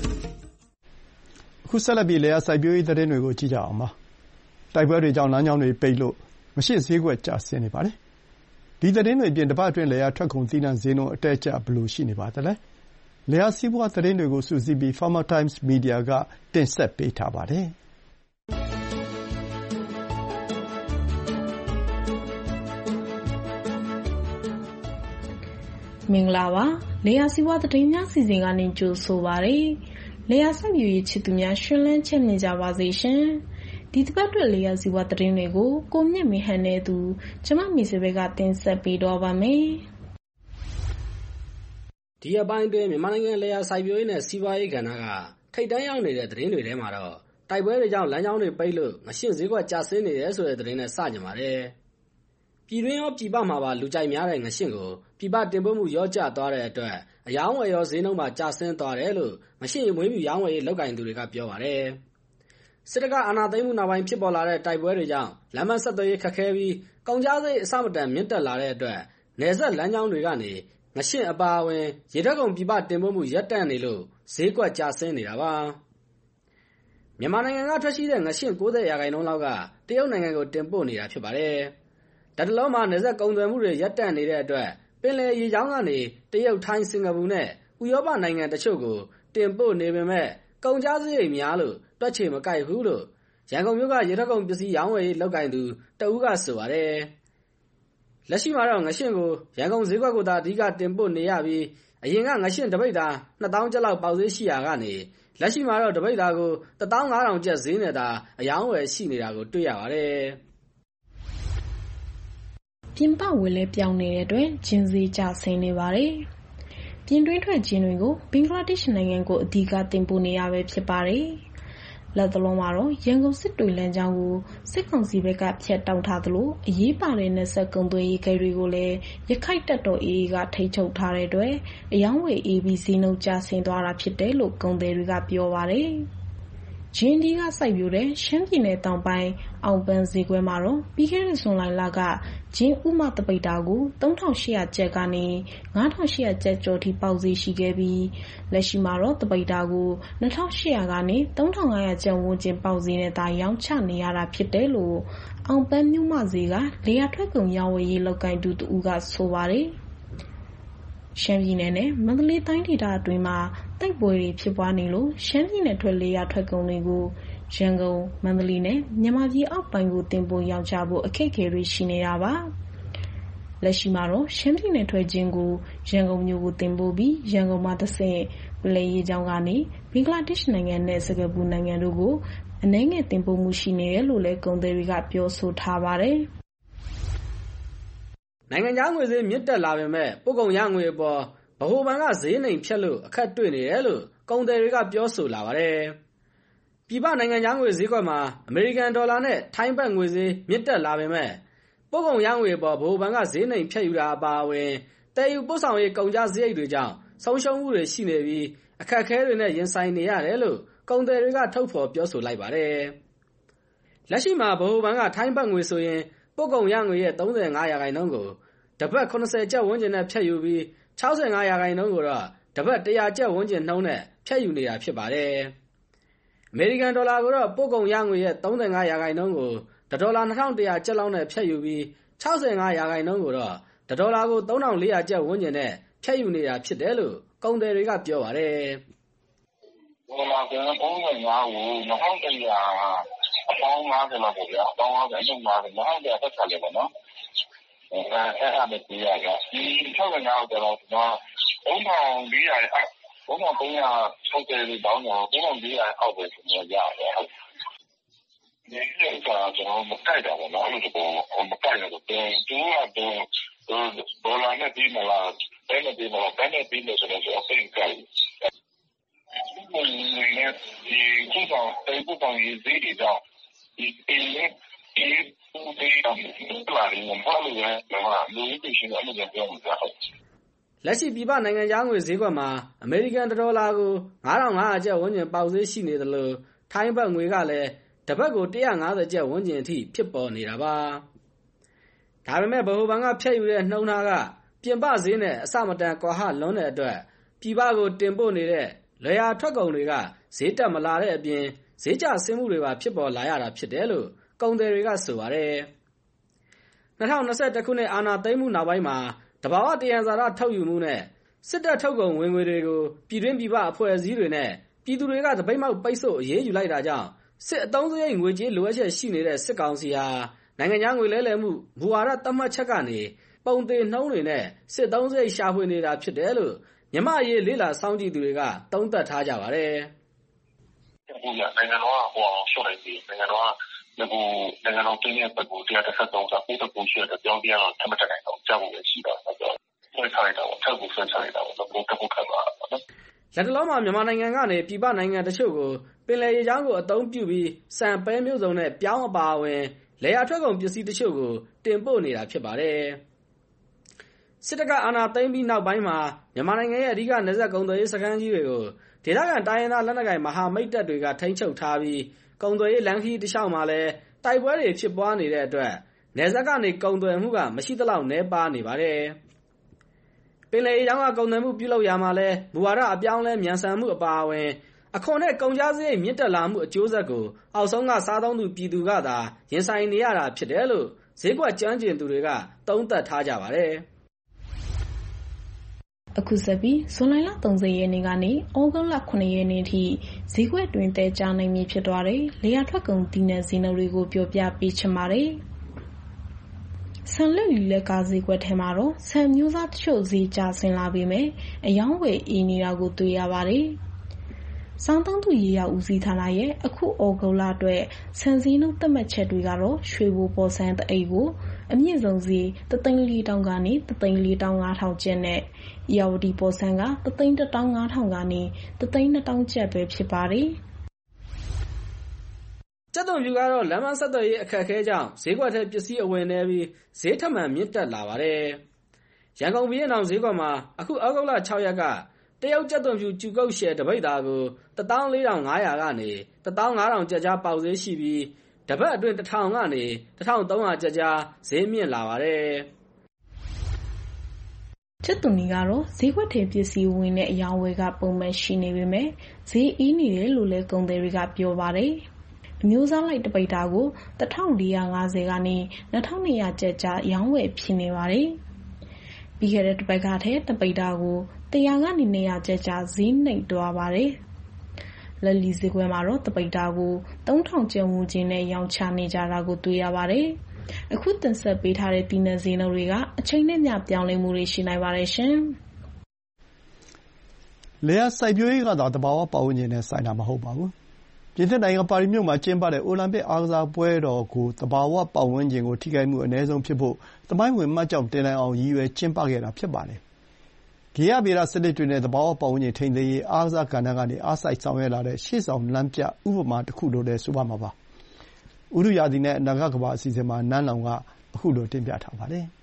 ။အခုဆက်လက်ပြီးလယ်ယာစိုက်ပျိုးရေးသတင်းတွေကိုကြည့်ကြအောင်ပါ။တိုက်ပွဲတွေကြောင့်လမ်းကြောင်းတွေပိတ်လို့မရှိဈေးကွက်ကျဆင်းနေပါတယ်။ဒီသတင်းတွေပြင်တပတ်အတွင်းလယ်ယာထွက်ကုန်သီးနှံဈေးနှုန်းအတက်အကျဘယ်လိုရှိနေပါသလဲ။လယ်ယာစီးပွားသတင်းတွေကိုစုစည်းပြီး Farmer Times Media ကတင်ဆက်ပေးထားပါတယ်။မင်္ဂလာပါ။လယ်ယာစီးပွားသတင်းများစီစဉ်ကနေကြိုဆိုပါရစေ။လယ်ယာစိုက်ပျိုးရေးချစ်သူများရှင်လန်းချစ်နေကြပါစေရှင်။ဒီတစ်ပတ်အတွက်လယ်ယာစီးပွားသတင်းတွေကိုကိုမြင့်မင်းဟန်နဲ့သူကျမမီစပယ်ကတင်ဆက်ပေးတော့ပါမယ်။ဒီအပိုင်းအတွင်းမြန်မာနိုင်ငံလယ်ယာစိုက်ပျိုးရေးနဲ့စီးပွားရေးကဏ္ဍကထိပ်တန်းရောက်နေတဲ့သတင်းတွေထဲမှာတော့တိုက်ပွဲတွေကြောင့်လမ်းကြောင်းတွေပိတ်လို့ငရှင်းဈေးကွက်ကျဆင်းနေတယ်ဆိုတဲ့သတင်းနဲ့စကြပါတယ်။ပြည်တွင်းရောပြည်ပမှာပါလူကြိုက်များတဲ့ငရှင်းကိုပြည်ပတင်ပို့မှုရောကျသွားတဲ့အတွက်အယောင်းဝယ်ရောဈေးနှုန်းမှာကျဆင်းသွားတယ်လို့ငရှင်းမွေးမြူရောင်းဝယ်ရေးလုပ်ကိုင်သူတွေကပြောပါတယ်။စစ်တပ်ကအာဏာသိမ်းမှုနောက်ပိုင်းဖြစ်ပေါ်လာတဲ့တိုက်ပွဲတွေကြောင့်လမ်းမဆက်သွယ်ရေးခက်ခဲပြီးကုန်ကျစရိတ်အဆမတန်မြင့်တက်လာတဲ့အတွက်နယ်စပ်လမ်းကြောင်းတွေကနေငရှင်းအပါအဝင်ရေထွက်ကုန်ပြည်ပတင်ပို့မှုရပ်တန့်နေလို့ဈေးကွက်ကျဆင်းနေတာပါမြန်မာနိုင်ငံကထွက်ရှိတဲ့ငရှင်း၉၀ရာခိုင်နှုန်းလောက်ကတရုတ်နိုင်ငံကိုတင်ပို့နေတာဖြစ်ပါတယ်။ဒါတလုံးမှာနယ်စပ်ကုန်သွယ်မှုတွေရပ်တန့်နေတဲ့အတွက်ပင်လယ်ရေကြောင်းကနေတရုတ်ထိုင်းစင်ကာပူနဲ့ဥရောပနိုင်ငံတချို့ကိုတင်ပို့နေပေမဲ့ကုန်ကျစရိတ်များလို့တွက်ချေမကိုက်ဘူးလို့ရန်ကုန်မြို့ကရေထွက်ကုန်ပစ္စည်းရောင်းဝယ်ရေးလုပ်ကိုင်သူတဦးကဆိုပါတယ်။လက်ရှိမှာတော့ငရှင်းကိုရန်ကုန်ဈေးကွက်ကိုသာအဓိကတင်ပို့နေရပြီးအရင်ကငရှင်းတပိတ်သာနှစ်သောင်းကျပ်လောက်ပေါက်ဈေးရှိရာကနေလက်ရှိမှာတော့တပိတ်သားကိုတသောင်းငါးထောင်ကျပ်ဈေးနဲ့သာအယောင်းဝယ်ရှိနေတာကိုတွေ့ရပါတယ်။ပြင်ပဝယ်လဲပြောင်းနေတဲ့အတွက်ဂျင်းဈေးကျဆင်းနေပါတယ်။ပြင်တွင်းထွက်ဂျင်းတွေကိုဘင်္ဂလားဒေ့ရှ်နိုင်ငံကိုအဓိကတင်ပို့နေရပဲဖြစ်ပါတယ်။လက်တလုံးမှာတော့ရန်ကုန်စစ်တွေလမ်းကြောင်းကိုစစ်ကောင်စီဘက်ကဖျက်တောက်ထားသလိုအရေးပါတဲ့နယ်စပ်ကုန်သွယ်ရေးဂိတ်တွေကိုလည်းရခိုင်တပ်တော် အေးအေး ကထိန်းချုပ်ထားတဲ့အတွက်အယောင်းဝယ် အေး ဘီ ဈေးနှုန်းကျဆင်းသွားတာဖြစ်တယ်လို့ကုန်သည်တွေကပြောပါတယ်။ဂျင်းဒီကစိုက်ပျိုးတဲ့ရှမ်းပြည်နယ်တောင်ပိုင်းအောင်ပန်းဈေးကွက်မှာတော့ပြီးခဲ့တဲ့ဇွန်လလကဂျင်းဥမတပိတ်တာကိုသုံးထောင်ရှစ်ရာကျပ်ကနေငါးထောင်ရှစ်ရာကျပ်ကျော်ထိပေါက်ဈေးရှိခဲ့ပြီးလက်ရှိမှာတော့တပိတ်တာကိုနှစ်ထောင်ရှစ်ရာကနေသုံးထောင်ငါးရာကျပ်ဝန်းကျင်ပေါက်ဈေးနဲ့သာရောင်းချနေရတာဖြစ်တယ်လို့အောင်ပန်းမြို့မဈေးကလေယာထွက်ကုန်ရောင်းဝယ်ရေးလုပ်ကိုင်သူတဦးကဆိုပါတယ်။ရှမ်းပြည်နယ်နဲ့မန္တလေးတိုင်းဒေသအတွင်းမှာတိုက်ပွဲတွေဖြစ်ပွားနေလို့ရှမ်းပြည်နယ်ထွက်လေယာထွက်ကုန်တွေကိုရန်ကုန်မန္တလေးနဲ့မြန်မာပြည်အောက်ပိုင်းကိုတင်ပို့ရောင်းချဖို့အခက်အခဲတွေရှိနေတာပါ။လက်ရှိမှာတော့ရှမ်းပြည်နယ်ထွက်ခြင်းကိုရန်ကုန်မြို့ကိုတင်ပို့ပြီးရန်ကုန်မှာတစ်ဆင့်ပလဲရေးကြောင်းကနေဘင်္ဂလားဒေ့ရှ်နိုင်ငံနဲ့စကာပူနိုင်ငံတို့ကိုအနည်းငယ်တင်ပို့မှုရှိနေတယ်လို့လည်းကုန်သည်တွေကပြောဆိုထားပါတယ်။နိုင်ငံခြားငွေဈေးမြင့်တက်လာပေမဲ့ပို့ကုန်ရငွေအပေါ်ဗဟိုဘဏ်ကဈေးနှိမ်ဖြတ်လို့အခက်တွေ့နေတယ်လို့ကုန်သည်တွေကပြောဆိုလာပါတယ်။ပြည်ပနိုင်ငံခြားငွေဈေးကွက်မှာအမေရိကန်ဒေါ်လာနဲ့ထိုင်းဘတ်ငွေဈေးမြင့်တက်လာပေမဲ့ပို့ကုန်ရငွေအပေါ်ဗဟိုဘဏ်ကဈေးနှိမ်ဖြတ်ယူတာအပါအဝင်တည်ယူပို့ဆောင်ရေးကုန်ကျစရိတ်တွေကြောင့်ဆုံးရှုံးမှုတွေရှိနေပြီးအခက်အခဲတွေနဲ့ရင်ဆိုင်နေရတယ်လို့ကုန်သည်တွေကထုတ်ဖော်ပြောဆိုလိုက်ပါတယ်။လက်ရှိမှာဗဟိုဘဏ်ကထိုင်းဘတ်ငွေဆိုရင်ပို့ကုန်ရငွေရဲ့သုံးဆယ်ငါးရာခိုင်နှုန်းကိုတပတ်ခုနှစ်ဆယ်ကျပ်ဝန်းကျင်နဲ့ဖြတ်ယူပြီးခြောက်ဆယ်ငါးရာခိုင်နှုန်းကိုတော့တပတ်တစ်ရာကျပ်ဝန်းကျင်နှုန်းနဲ့ဖြတ်ယူနေတာဖြစ်ပါတယ်။အမေရိကန်ဒေါ်လာကိုတော့ပို့ကုန်ရငွေရဲ့သုံးဆယ်ငါးရာခိုင်နှုန်းကိုဒေါ်လာနှစ်ထောင်တစ်ရာကျပ်လောက်နဲ့ဖြတ်ယူပြီးခြောက်ဆယ်ငါးရာခိုင်နှုန်းကိုတော့ဒေါ်လာကိုသုံးထောင်လေးရာကျပ်ဝန်းကျင်နဲ့ဖြတ်ယူနေတာဖြစ်တယ်လို့ကုန်သည်တွေကပြောပါတယ်။ဒေါ်လာကသုံးဆယ်ငါးကိုနှစ်ထောင်တစ်ရာအပေါင်းငါးဆယ်လောက်ပေါ့ဗျာ။အပေါင်းငါးဆယ်အလုံးငါးဆယ်နှစ်ထောင်တစ်ရာသက်သာလေပေါ့နော်။အဲအဲ့အမေကြီးရကဒီ၆၅ရောက်တော့တော့သုံးထောင်လေးရာသုံးထောင်သုံးရာ၆၀လေးတောင်းတော့သုံးထောင်လေးရာအောက်ပဲကျွန်တော်ရတယ်ဟုတ်ဒီလိုကကျွန်တော်မကြိုက်တာပေါ့နော်အဲ့လိုတော့မကြိုက်တော့တယ်သူကတော့ဒေါ်လာနဲ့ပြီးမလားဘယ်နဲ့ပြီးမလားဘယ်နဲ့ပြီးလို့ဆိုတော့အပိတ်ကြိုက်ဒီလိုနဲ့ဒီခုတော့တေပုပန်ရေးဈေးတွေတော့ဒီအင်းလေးဒီဒီတော့လာရင်ဘာလို့လဲတော့လူကြီးရှင်အမှုတွေပြောနေတာဟုတ်လက်ရှိပြည်ပနိုင်ငံခြားငွေဈေးကွက်မှာအမေရိကန်ဒေါ်လာကိုငါးထောင်ငါးရာကျပ်ဝန်းကျင်ပေါက်ဈေးရှိနေတယ်လို့ထိုင်းဘတ်ငွေကလည်းတစ်ပတ်ကိုတစ်ရာငါးဆယ်ကျပ်ဝန်းကျင်အထိဖြစ်ပေါ်နေတာပါဒါပေမဲ့ဗဟိုဘဏ်ကဖြတ်ယူတဲ့နှုန်းထားကပြင်ပဈေးနဲ့အဆမတန်ကွာဟလွန်းတဲ့အတွက်ပြည်ပကိုတင်ပို့နေတဲ့လယ်ယာထွက်ကုန်တွေကဈေးတက်မလာတဲ့အပြင်ဈေးကျဆင်းမှုတွေပါဖြစ်ပေါ်လာရတာဖြစ်တယ်လို့ကုန်သည်တွေကဆိုပါတယ်၂၀၂၁ခုနှစ်အာဏာသိမ်းမှုနောက်ပိုင်းမှာတဘာဝတယံဇာတထုတ်ယူမှုနဲ့စစ်တပ်ထုတ်ကုန်ဝင်ငွေတွေကိုပြည်တွင်းပြည်ပအဖွဲ့အစည်းတွေနဲ့ပြည်သူတွေကတပိတ်မောက်ပိတ်ဆို့အရေးယူလိုက်တာကြောင့်စစ်အုံစရိတ်ငွေကြေးလိုအပ်ချက်ရှိနေတဲ့စစ်ကောင်စီဟာနိုင်ငံခြားငွေလဲလှယ်မှုမူဝါဒသတ်မှတ်ချက်ကနေပုံသေးနှုံးတွေနဲ့စစ်အုံစရိတ်ရှာဖွေနေတာဖြစ်တယ်လို့မြန်မာအရေးလေ့လာစောင့်ကြည့်သူတွေကသုံးသပ်ထားကြပါတယ်။ဒီနိုင်ငံတော်ကဟောရှော့လိုက်ပြီးနိုင်ငံတော်ကအခုနိုင်ငံတော်တင်းရဲ့ဘက်ကိုတရားတစ်ဆက်သုံးစာပို့တဲ့ပုံရှိတဲ့ကြောင်းတရားတော့ထပ်မတက်နိုင်တော့ကြောက်ဖို့ရှိတာဆိုတော့ဆွဲချလိုက်တာပေါ့ထပ်ကိုဆွဲချလိုက်တာပေါ့ဘုတ်တခုခတ်သွားတာပေါ့နော်လက်တလုံးမှာမြန်မာနိုင်ငံကနေပြည်ပနိုင်ငံတချို့ကိုပင်လယ်ရေကြောင်းကိုအသုံးပြုပြီးစံပဲမျိုးစုံနဲ့ပြောင်းအပါအဝင်လယ်ယာထွက်ကုန်ပစ္စည်းတချို့ကိုတင်ပို့နေတာဖြစ်ပါတယ်စစ်တပ်ကအာဏာသိမ်းပြီးနောက်ပိုင်းမှာမြန်မာနိုင်ငံရဲ့အဓိကနေဆက်ကုန်သွယ်ရေးစခန်းကြီးတွေကိုဒေသခံတိုင်းရင်းသားလက်နက်ကိုင်မဟာမိတ်တပ်တွေကထိန်းချုပ်ထားပြီးကုန်သွယ်ရေးလမ်းခရီးတစ်လျှောက်မှာလည်းတိုက်ပွဲတွေဖြစ်ပွားနေတဲ့အတွက်နယ်စပ်ကနေကုန်သွယ်မှုကမရှိသလောက်နှဲပါနေပါတယ်ပင်လယ်ရေကြောင်းကကုန်သွယ်မှုပြုလုပ်ရမှာလဲမူဝါဒအပြောင်းလဲမြန်ဆန်မှုအပါအဝင်အခွန်နဲ့ကုန်ကျစရိတ်မြင့်တက်လာမှုအကျိုးဆက်ကိုအောက်ဆုံးကစားသုံးသူပြည်သူကသာရင်ဆိုင်နေရတာဖြစ်တယ်လို့ဈေးကွက်ကျွမ်းကျင်သူတွေကသုံးသပ်ထားကြပါတယ်အခုဆက်ပြီးဇွန်လသုံးဆယ်ရက်နေ့ကနေဩဂုတ်လခုနှစ်ရက်နေ့ထိဈေးကွက်တွင်တဲကြားနိုင်ပြီဖြစ်သွားတဲ့လေယာထွက်ကုန်ဒီနယ်ဈေးနှုန်းတွေကိုပြောပြပေးချင်ပါတယ်။ဆန်လက်လီလက်ကားဈေးကွက်ထဲမှာတော့ဆန်မျိုးစားတချို့ဈေးကျဆင်းလာပေမဲ့အယောင်းဝယ်အေးနေတာကိုတွေ့ရပါတယ်။စောင်းသုံးသူရေးရာဦးစီးဌာနရဲ့အခုဩဂုတ်လအတွက်ဆန်စည်းနှုန်းသတ်မှတ်ချက်တွေကတော့ရွှေဘိုပေါ်ဆန်းတအိတ်ကိုအမြင့်ဆုံးစီတစ်သိန်းလေးတောင်းကနေတစ်သိန်းလေးတောင်းငါးထောင်ကျပ်နဲ့အရာဝတီပေါ်ဆန်းကတစ်သိန်းတစ်တောင်းငါးထောင်ကနေတစ်သိန်းနှစ်တောင်းကျပ်ပဲဖြစ်ပါတယ်။ကြက်သွန်ဖြူကတော့လမ်းမဆက်သွယ်ရေးအခက်အခဲကြောင့်ဈေးကွက်ထဲပစ္စည်းအဝင်နေပြီးဈေးထပ်မံမြင့်တက်လာပါတယ်။ရန်ကုန်ပြည်အောင်ဈေးကွက်မှာအခုဩဂုတ်လခြောက်ရက်ကတရုတ်ကြက်သွန်ဖြူကျူကုတ်ရှယ်တပိတ်သားကိုတစ်သောင်းလေးထောင်ငါးရာကနေတစ်သောင်းငါးထောင်ကျပ်ကြားပေါက်ဈေးရှိပြီးတပတ်အတွင်းတစ်ထောင်ကနေတစ်ထောင်သုံးရာကျပ်ကြားဈေးမြင့်လာပါတယ်။ကျက်သွန်ကြီးကတော့ဈေးကွက်ထဲပစ္စည်းဝင်တဲ့အယောင်ဝယ်ကပုံမှန်ရှိနေပေမဲ့ဈေးအေးနေတယ်လို့လည်းကုန်သည်တွေကပြောပါတယ်။အမျိုးအစားလိုက်တပိတ်သားကိုတစ်ထောင်လေးရာငါးဆယ်ကနေနှစ်ထောင်နှစ်ရာကျပ်ကြားရောင်းဝယ်ဖြစ်နေပါတယ်။ပြီးခဲ့တဲ့တစ်ပတ်ကထဲတပိတ်သားကိုတစ်ရာကနေနှစ်ရာကျပ်ကြားဈေးနှိမ့်သွားပါတယ်။လက်လီဈေးကွက်မှာတော့တပိတ်သားကိုသုံးထောင်ကျပ်ဝန်းကျင်နဲ့ရောင်းချနေကြတာကိုတွေ့ရပါတယ်။အခုတင်ဆက်ပေးထားတဲ့ပြည်နယ်ဈေးနှုန်းတွေကအချိန်နဲ့မျှပြောင်းလဲမှုတွေရှိနိုင်ပါတယ်ရှင်။လယ်ယာစိုက်ပျိုးရေးကသာသဘာဝပတ်ဝန်းကျင်နဲ့ဆိုင်တာမဟုတ်ပါဘူး။ပြင်သစ်နိုင်ငံပါရီမြို့မှာကျင်းပတဲ့အိုလံပစ်အားကစားပွဲတော်ကိုသဘာဝပတ်ဝန်းကျင်ကိုထိခိုက်မှုအနည်းဆုံးဖြစ်ဖို့သမိုင်းဝင်မှတ်ကျောက်တင်နိုင်အောင်ရည်ရွယ်ကျင်းပခဲ့တာဖြစ်ပါတယ်။ဂေဟဗေဒစနစ်တွေနဲ့သဘာဝပတ်ဝန်းကျင်ထိန်းသိမ်းရေးအားကစားကဏ္ဍကနေအားစိုက်ဆောင်ရွက်လာတဲ့ရှေ့ဆောင်လမ်းပြဥပမာတခုလို့လည်းဆိုပါမှာပါ။ဥတုရာသီနဲ့အနာဂတ်ကမ္ဘာအစီအစဉ်မှာနန်းလောင်ကအခုလိုတင်ပြထားပါတယ်။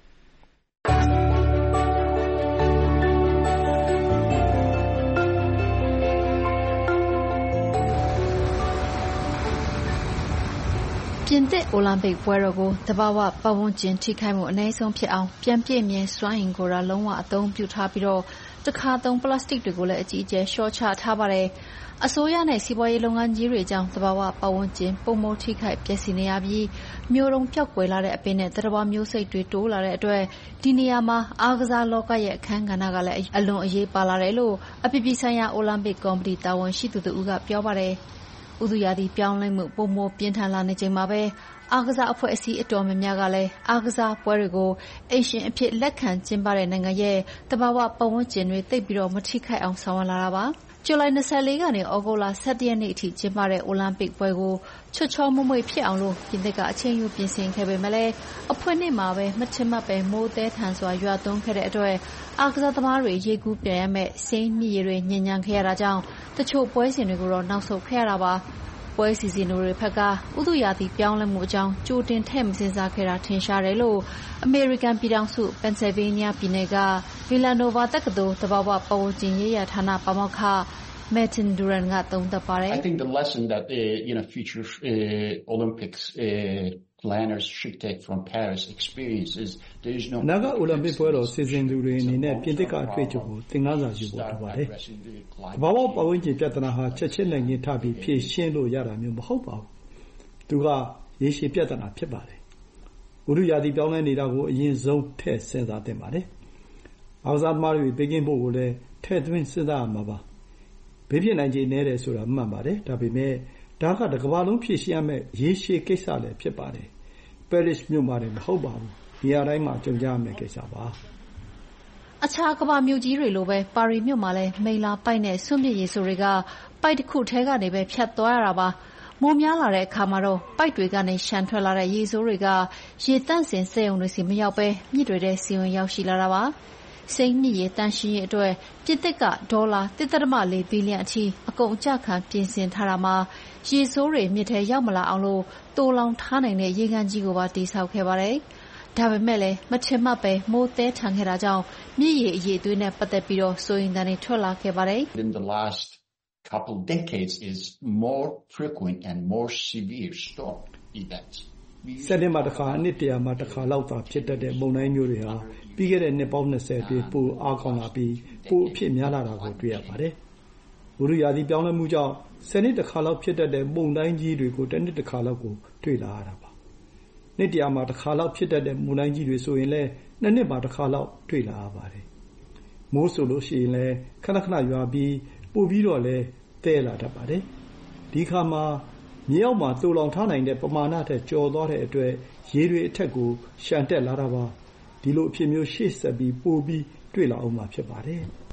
ပြင်သစ်အိုလံပစ်ပွဲတော်ကိုသဘာဝပတ်ဝန်းကျင်ထိခိုက်မှုအနည်းဆုံးဖြစ်အောင်ပြန်ပြည့်မြဲစွမ်းအင်ကိုလုံးဝအသုံးပြုထားပြီးတော့တခါသုံးပလတ်စတစ်တွေကိုလည်းအကြီးအကျယ်လျှော့ချထားပါတယ်။အစိုးရနဲ့စီးပွားရေးလုပ်ငန်းကြီးတွေကြောင့်သဘာဝပတ်ဝန်းကျင်ပိုမိုထိခိုက်ပျက်စီးနေရပြီးမျိုးတုန်းပျောက်ကွယ်လာတဲ့အပင်နဲ့သတ္တဝါမျိုးစိတ်တွေတိုးလာတဲ့အတွက်ဒီနေရာမှာအားကစားလောကရဲ့အခန်းကဏ္ဍကလည်းအလွန်အရေးပါလာတယ်လို့အပြည်ပြည်ဆိုင်ရာအိုလံပစ်ကော်မတီတာဝန်ရှိသူတို့ကပြောပါတယ်။ဥတုရာသီပြောင်းလဲမှုပိုမိုပြင်းထန်လာနေချိန်မှာပဲအားကစားအဖွဲ့အစည်းအတော်များများကလည်းအားကစားပွဲတွေကိုအိမ်ရှင်အဖြစ်လက်ခံကျင်းပတဲ့နိုင်ငံရဲ့သဘာဝပတ်ဝန်းကျင်တွေသိပ်ပြီးတော့မထိခိုက်အောင်ဆောင်ရွက်လာတာပါ။ဇူလိုင်၂၄ကနေဩဂုတ်လ၁၁ရက်နေ့အထိကျင်းပတဲ့အိုလံပစ်ပွဲကိုချွတ်ချောမွေ့မွေ့ဖြစ်အောင်လို့ပြင်သစ်ကအချိန်ယူပြင်ဆင်ခဲ့ပေမဲ့လည်းအဖွင့်နေ့မှာပဲမထင်မှတ်ပဲမိုးသည်းထန်စွာရွာသွန်းခဲ့တဲ့အတွက်အားကစားသမားတွေရေကူးပြန်ရမယ့်စိမ်းမြစ်ရေတွေညစ်ညမ်းခဲ့ရတာကြောင့်တချို့ပွဲစဉ်တွေကိုတော့နောက်ဆုတ်ခဲ့ရတာပါ။ပွဲစီစဉ်သူတွေဘက်ကဥတုရာသီပြောင်းလဲမှုအကြောင်းကြိုတင်ထည့်မစဉ်းစားခဲ့တာထင်ရှားတယ်လို့အမေရိကန်ပြည်ထောင်စုပန်ဆယ်ဗေးနီးယားပြည်နယ်ကဗီလာနိုဗာတက္ကသိုလ်သဘာဝပတ်ဝန်းကျင်ရေးရာဌာနပါမောက္ခMartin Duran ကသုံးသပ်ပါတယ် I think the lesson that uh, you know future uh, Olympics uh, planners should take from Paris experience is there is no နာဂအိုလံပစ်ပွဲတော်စီစဉ်သူတွေအနေနဲ့ပြင်သစ်ကအတွေ့အကြုံကိုသင်ခန်းစာယူဖို့လိုပါတယ်။ဘာဝပတ်ဝန်းကျင်ပြဿနာဟာချက်ချင်းနဲ့ငင်းထပြီးဖြေရှင်းလို့ရတာမျိုးမဟုတ်ပါဘူး။သူကရေရှည်ပြဿနာဖြစ်ပါတယ်။ဥတုရာသီပြောင်းလဲနေတာကိုအရင်ဆုံးထည့်စဉ်းစားသင့်ပါတယ်။အားကစားသမားတွေပေးကင်းဖို့ကိုလည်းထည့်သွင်းစဉ်းစားရမှာပါ။ဘေးဖြစ်နိုင်ခြေနည်းတယ်ဆိုတာမှန်ပါတယ်။ဒါပေမဲ့ဒါကတစ်ကမ္ဘာလုံးဖြည့်ရှင်းရမယ့်ရေရှည်ကိစ္စလည်းဖြစ်ပါတယ်။ Paris မြို့မှာလည်းမဟုတ်ပါဘူး။နေရာတိုင်းမှာကြုံကြရမယ့်ကိစ္စပါ။အခြားကမ္ဘာမြို့ကြီးတွေလိုပဲပါရီမြို့မှာလည်းမိလ္လာပိုက်နဲ့စွန့်ပစ်ရေဆိုတွေကပိုက်တစ်ခုထဲကနေပဲဖြတ်သွားရတာပါ။မိုးများလာတဲ့အခါမှာတော့ပိုက်တွေကနေရှမ်းထွက်လာတဲ့ရေဆိုးတွေကရေတန့်စင်စက်ရုံတွေစီမရောက်ပဲမြစ်တွေထဲစီဝင်ရောက်ရှိလာတာပါ။စိမ်းမြစ်ရေတန့်ရှင်းရေးအတွက်ပြင်သစ်ကဒေါ်လာ တစ်ဒသမလေး ဘီလီယံအထိအကုန်အကျခံပြင်ဆင်ထားတာမှာရေဆိုးတွေမြစ်ထဲရောက်မလာအောင်လို့သိုလှောင်ထားနိုင်တဲ့ရေကန်ကြီးကိုပါတည်ဆောက်ခဲ့ပါတယ်။ဒါပေမဲ့လည်းမထင်မှတ်ပဲမိုးသည်းထန်ခဲ့တာကြောင့်မြစ်ရေအရည်အသွေးနဲ့ပတ်သက်ပြီးတော့စိုးရိမ်သံတွေထွက်လာခဲ့ပါတယ်။ In the last couple decades is more frequent and more severe storm events. စက်တင်ဘာတစ်ခါအနှစ်တရာမှာတစ်ခါလောက်သာဖြစ်တတ်တဲ့မုန်တိုင်းမျိုးတွေဟာပြီးခဲ့တဲ့နှစ်ပေါင်း၂၀အတွင်းပိုအားကောင်းလာပြီးပိုအဖြစ်များလာတာကိုတွေ့ရပါတယ်။ဥတုရာသီပြောင်းလဲမှုကြောင့်ဆယ်နှစ်တစ်ခါလောက်ဖြစ်တတ်တဲ့မုန်တိုင်းကြီးတွေကိုတစ်နှစ်တစ်ခါလောက်ကိုတွေ့လာရတာပါ။နှစ်တရာမှာတစ်ခါလောက်ဖြစ်တတ်တဲ့မုန်တိုင်းကြီးတွေဆိုရင်လည်းနှစ်နှစ်မှာတစ်ခါလောက်တွေ့လာရပါတယ်။မိုးဆိုလို့ရှိရင်လည်းခဏခဏရွာပြီးပိုပြီးတော့လည်းတဲလာတတ်ပါတယ်။ဒီခါမှာမြေအောက်မှာသိုလှောင်ထားနိုင်တဲ့ပမာဏထက်ကျော်သွားတဲ့အတွက်ရေတွေအထက်ကိုရှန်တက်လာတာပါဒီလိုအဖြစ်မျိုးရှေ့ဆက်ပြီးပိုပြီးတွေ့လာအောင်မှာဖြစ်ပါတယ်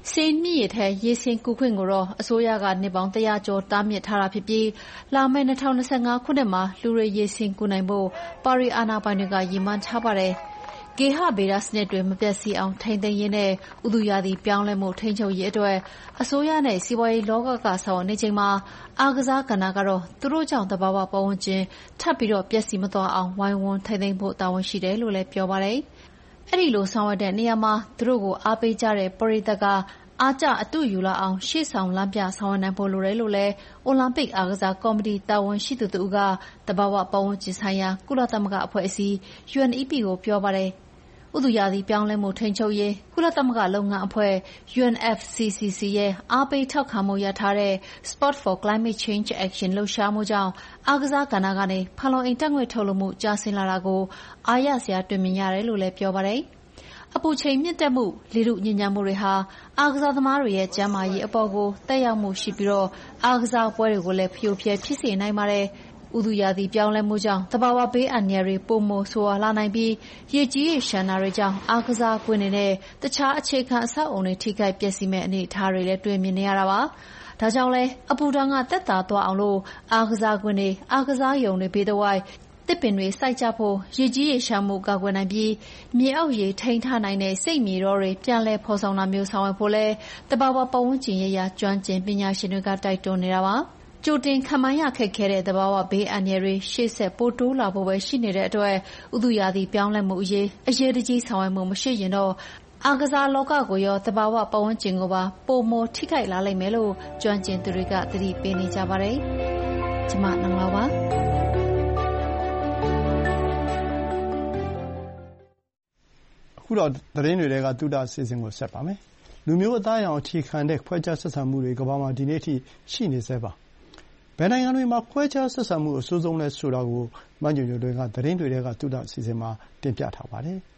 စိန်မြစ်ရထဲရေစင်ကူခွင့်ကိုတော့အစိုးရကနှစ်ပေါင်းတရာကျော်တားမြစ်ထားတာဖြစ်ပြီးလာမယ့်၂၀၂၅ခုနှစ်မှာလူတွေရေစင်ကူနိုင်ဖို့ပါရီအာဏာပိုင်တွေကရည်မှန်းထားပါတယ်။ဂေဟဗေဒစနစ်တွေမပျက်စီးအောင်ထိန်းသိမ်းရေးနဲ့ဥတုရာသီပြောင်းလဲမှုထိန်းချုပ်ရေးအတွက်အစိုးရနဲ့စီးပွားရေးလောကကဆောင်ရွက်နေချိန်မှာအားကစားကဏ္ဍကတော့သူတို့ကြောင့်သဘာဝပတ်ဝန်းကျင်ထပ်ပြီးပျက်စီးမသွားအောင်ဝိုင်းဝန်းထိန်းသိမ်းဖို့တာဝန်ရှိတယ်လို့လည်းပြောပါတယ်။အဲဒီလိုဆောင်ရွက်တဲ့နေရာမှာသူတို့ကိုအားပေးကြတဲ့ပရိသတ်ကအားကျအတုယူလာအောင်ရှေ့ဆောင်လမ်းပြဆောင်ရွက်နိုင်ဖို့လိုတယ်လို့လည်းအိုလံပစ်အားကစားကော်မတီတာဝန်ရှိသူတဦးကသဘာဝပတ်ဝန်းကျင်ဆိုင်ရာကုလသမဂ္ဂအဖွဲ့အစည်း U N E P ကိုပြောပါတယ်။ဥတုရာသီပြောင်းလဲမှုထိန်းချုပ်ရေးကုလသမဂ္ဂလုပ်ငန်းအဖွဲ့ U N F C C C ရဲ့အားပေးထောက်ခံမှုရထားတဲ့ Sport for Climate Change Action လှုပ်ရှားမှုကြောင့်အားကစားကဏ္ဍကနေဖန်လုံအိမ်ဓာတ်ငွေ့ထုတ်လွှတ်မှုကျဆင်းလာတာကိုအားရစရာတွေ့မြင်ရတယ်လို့လည်းပြောပါတယ်။အပူချိန်မြင့်တက်မှုလေထုညစ်ညမ်းမှုတွေဟာအားကစားသမားတွေရဲ့ကျန်းမာရေးအပေါ်ကိုသက်ရောက်မှုရှိပြီးအားကစားပွဲတွေကိုလည်းဖျို့ဖျက်ဖြစ်စေနိုင်ပါတယ်။ဥတုရာသီပြောင်းလဲမှုကြောင့်သဘာဝဘေးအန္တရာယ်တွေပိုမိုဆိုးရွားလာနိုင်ပြီးရေကြီးရေလျှံတာတွေကြောင့်အားကစားကွင်းတွေနဲ့တခြားအခြေခံအဆောက်အအုံတွေထိခိုက်ပျက်စီးမယ့်အနေအထားတွေလည်းတွေ့မြင်နေရတာပါ။ဒါကြောင့်လည်းအပူဒဏ်ကသက်သာသွားအောင်လို့အားကစားကွင်းတွေအားကစားရုံတွေဘေးတဝိုက်သစ်ပင်တွေစိုက်ကြဖို့ရေကြီးရေလျှံမှုကာကွယ်နိုင်ပြီးမြေအောက်ရေထိန်းထားနိုင်တဲ့စိတ်မြေတောတွေပြန်လည်ဖော်ဆောင်တာမျိုးဆောင်ရွက်ဖို့လည်းသဘာဝပတ်ဝန်းကျင်ရေးရာကျွမ်းကျင်ပညာရှင်တွေကတိုက်တွန်းနေတာပါ။ကြိုတင်ခန့်မှန်းရခက်ခဲတဲ့သဘာဝဘေးအန္တရာယ်တွေရှေ့ဆက်ပိုတိုးလာဖို့ပဲရှိနေတဲ့အတွက်ဥတုရာသီပြောင်းလဲမှုအရေးအရေးတကြီးဆောင်ရွက်မှုမရှိရင်တော့အားကစားလောကကိုရောသဘာဝပတ်ဝန်းကျင်ကိုပါပိုမိုထိခိုက်လာလိမ့်မယ်လို့ကျွမ်းကျင်သူတွေကသတိပေးနေကြပါတယ်။ကျမနင်္ဂလာပါအခုတော့သတင်းတွေထဲကသုတအစီအစဉ်ကိုဆက်ပါမယ်။လူမျိုးအသားအရောင်အခြေခံတဲ့ခွဲခြားဆက်ဆံမှုတွေကမ္ဘာမှာဒီနေ့အထိရှိနေဆဲပါ။ဘယ်နိုင်ငံတွေမှာခွဲခြားဆက်ဆံမှုအဆိုးဆုံးလဲဆိုတာကိုမညွန့်ညွန့်တွေကသတင်းတွေထဲကသုတအစီအစဉ်မှာတင်ပြထားပါတယ်။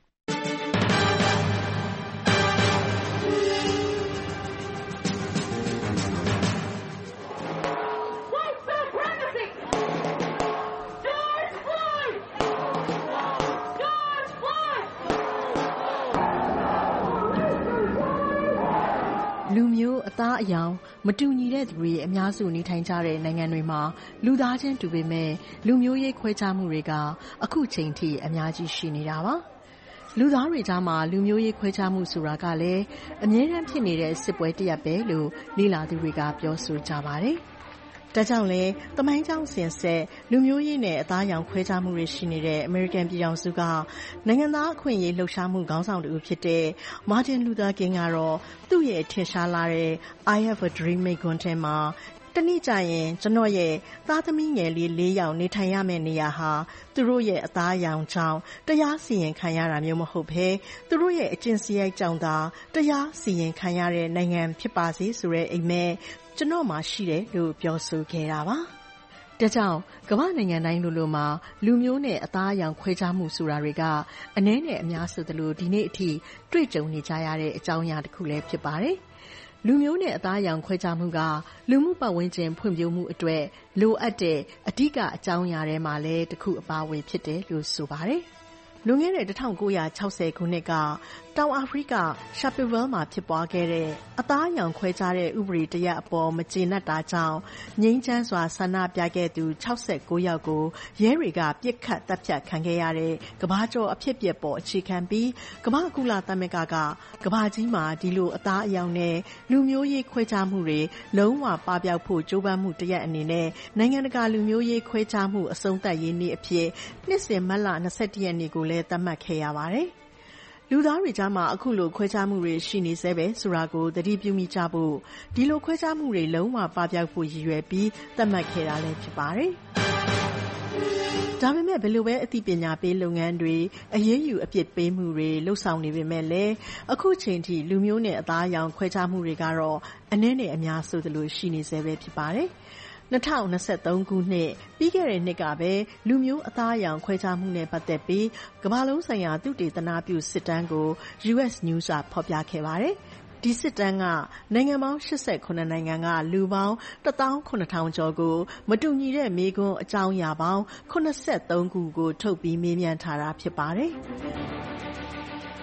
လူမျိုးအသားအရောင်မတူညီတဲ့သူတွေအများစုနေထိုင်ကြတဲ့နိုင်ငံတွေမှာလူသားချင်းတူပေမဲ့လူမျိုးရေးခွဲခြားမှုတွေကအခုချိန်ထိအများကြီးရှိနေတာပါ။လူသားတွေကြားမှာလူမျိုးရေးခွဲခြားမှုဆိုတာကလည်းအမြဲတမ်းဖြစ်နေတဲ့စစ်ပွဲတစ်ရပ်ပဲလို့လေ့လာသူတွေကပြောဆိုကြပါတယ်။ဒါကြောင့်လဲသမိုင်းကြောင်းစဉ်ဆက်လူမျိုးရေးနဲ့အသားအရောင်ခွဲခြားမှုတွေရှိနေတဲ့အမေရိကန်ပြည်ထောင်စုကနိုင်ငံသားအခွင့်အရေးလှုပ်ရှားမှုခေါင်းဆောင်တူဖြစ်တဲ့ Martin Luther King ကတော့သူ့ရဲ့ထင်ရှားလာတဲ့ I Have a Dream မိန့်ခွန်းထဲမှာတနေ့ကျရင်ကျွန်တော်ရဲ့သားသမီးငယ်လေးလေးယောက်နေထိုင်ရမယ့်နေရာဟာသူတို့ရဲ့အသားအရောင်ကြောင့်တရားစီရင်ခံရတာမျိုးမဟုတ်ဘဲသူတို့ရဲ့အကျင့်စရိုက်ကြောင့်သာတရားစီရင်ခံရတဲ့နိုင်ငံဖြစ်ပါစေဆိုတဲ့အိမ်မက်ကျွန်တော်မှရှိတယ်လို့ပြောဆိုခဲ့တာပါ။ဒါကြောင့်ကမ္ဘာနိုင်ငံတိုင်းလိုလိုမှာလူမျိုးနဲ့အသားအရောင်ခွဲခြားမှုဆိုတာတွေကအနည်းနဲ့အများဆိုသလိုဒီနေ့အထိတွေ့ကြုံနေကြရတဲ့အကြောင်းအရာတစ်ခုလည်းဖြစ်ပါတယ်။လူမျိုးနဲ့အသားအရောင်ခွဲခြားမှုကလူမှုပတ်ဝန်းကျင်ဖွံ့ဖြိုးမှုအတွက်လိုအပ်တဲ့အဓိကအကြောင်းအရာတွေမှာလည်းတစ်ခုအပါအဝင်ဖြစ်တယ်လို့ဆိုပါတယ်။လွန်ခဲ့တဲ့၁၉၆၀ခုနှစ်ကတောင်အာဖရိက Sharpeville မှာဖြစ်ပွားခဲ့တဲ့အသားအရောင်ခွဲခြားတဲ့ဥပဒေတရပ်အပေါ်မကျေနပ်တာကြောင့်ငြိမ်းချမ်းစွာဆန္ဒပြခဲ့သူ၆၉ယောက်ကိုရဲတွေကပစ်ခတ်သတ်ဖြတ်ခံခဲ့ရတဲ့ကမ္ဘာကျော်အဖြစ်အပျက်ပေါ်အခြေခံပြီးကမ္ဘာ့ကုလသမဂ္ဂကကမ္ဘာကြီးမှာဒီလိုအသားအရောင်နဲ့လူမျိုးရေးခွဲခြားမှုတွေလုံးဝပပျောက်ဖို့ကြိုးပမ်းမှုတရပ်အနေနဲ့နိုင်ငံတကာလူမျိုးရေးခွဲခြားမှုအဆုံးသတ်ရေးနေ့အဖြစ်နှစ်စဉ်မတ်လ၂၁ရက်နေ့ကိုလည်းသတ်မှတ်ခဲ့ရပါတယ်။လူသားတွေကြားမှာအခုလိုခွဲခြားမှုတွေရှိနေဆဲပဲဆိုတာကိုသတိပြုမိကြဖို့ဒီလိုခွဲခြားမှုတွေလုံးဝပပျောက်ဖို့ရည်ရွယ်ပြီးသတ်မှတ်ခဲ့တာလည်းဖြစ်ပါတယ်။ဒါပေမဲ့ဘယ်လိုပဲအသိပညာပေးလုပ်ငန်းတွေအရေးယူအပြစ်ပေးမှုတွေလှုပ်ဆောင်နေပေမဲ့လည်းအခုချိန်ထိလူမျိုးနဲ့အသားအရောင်ခွဲခြားမှုတွေကတော့အနည်းနဲ့အများဆိုသလိုရှိနေဆဲပဲဖြစ်ပါတယ်။၂၀၂၃ခုနှစ်ပြီးခဲ့တဲ့နှစ်ကပဲလူမျိုးအသားအရောင်ခွဲခြားမှုနဲ့ပတ်သက်ပြီးကမ္ဘာလုံးဆိုင်ရာသုတေသနပြုစစ်တမ်းကို U S News ကဖော်ပြခဲ့ပါတယ်။ဒီစစ်တမ်းကနိုင်ငံပေါင်း၈၈နိုင်ငံကလူပေါင်း၁သောင်း၇ထောင်ကျော်ကိုမတူညီတဲ့မေးခွန်းအကြောင်းအရာပေါင်း၇၃ခုကိုထုတ်ပြီးမေးမြန်းထားတာဖြစ်ပါတယ်။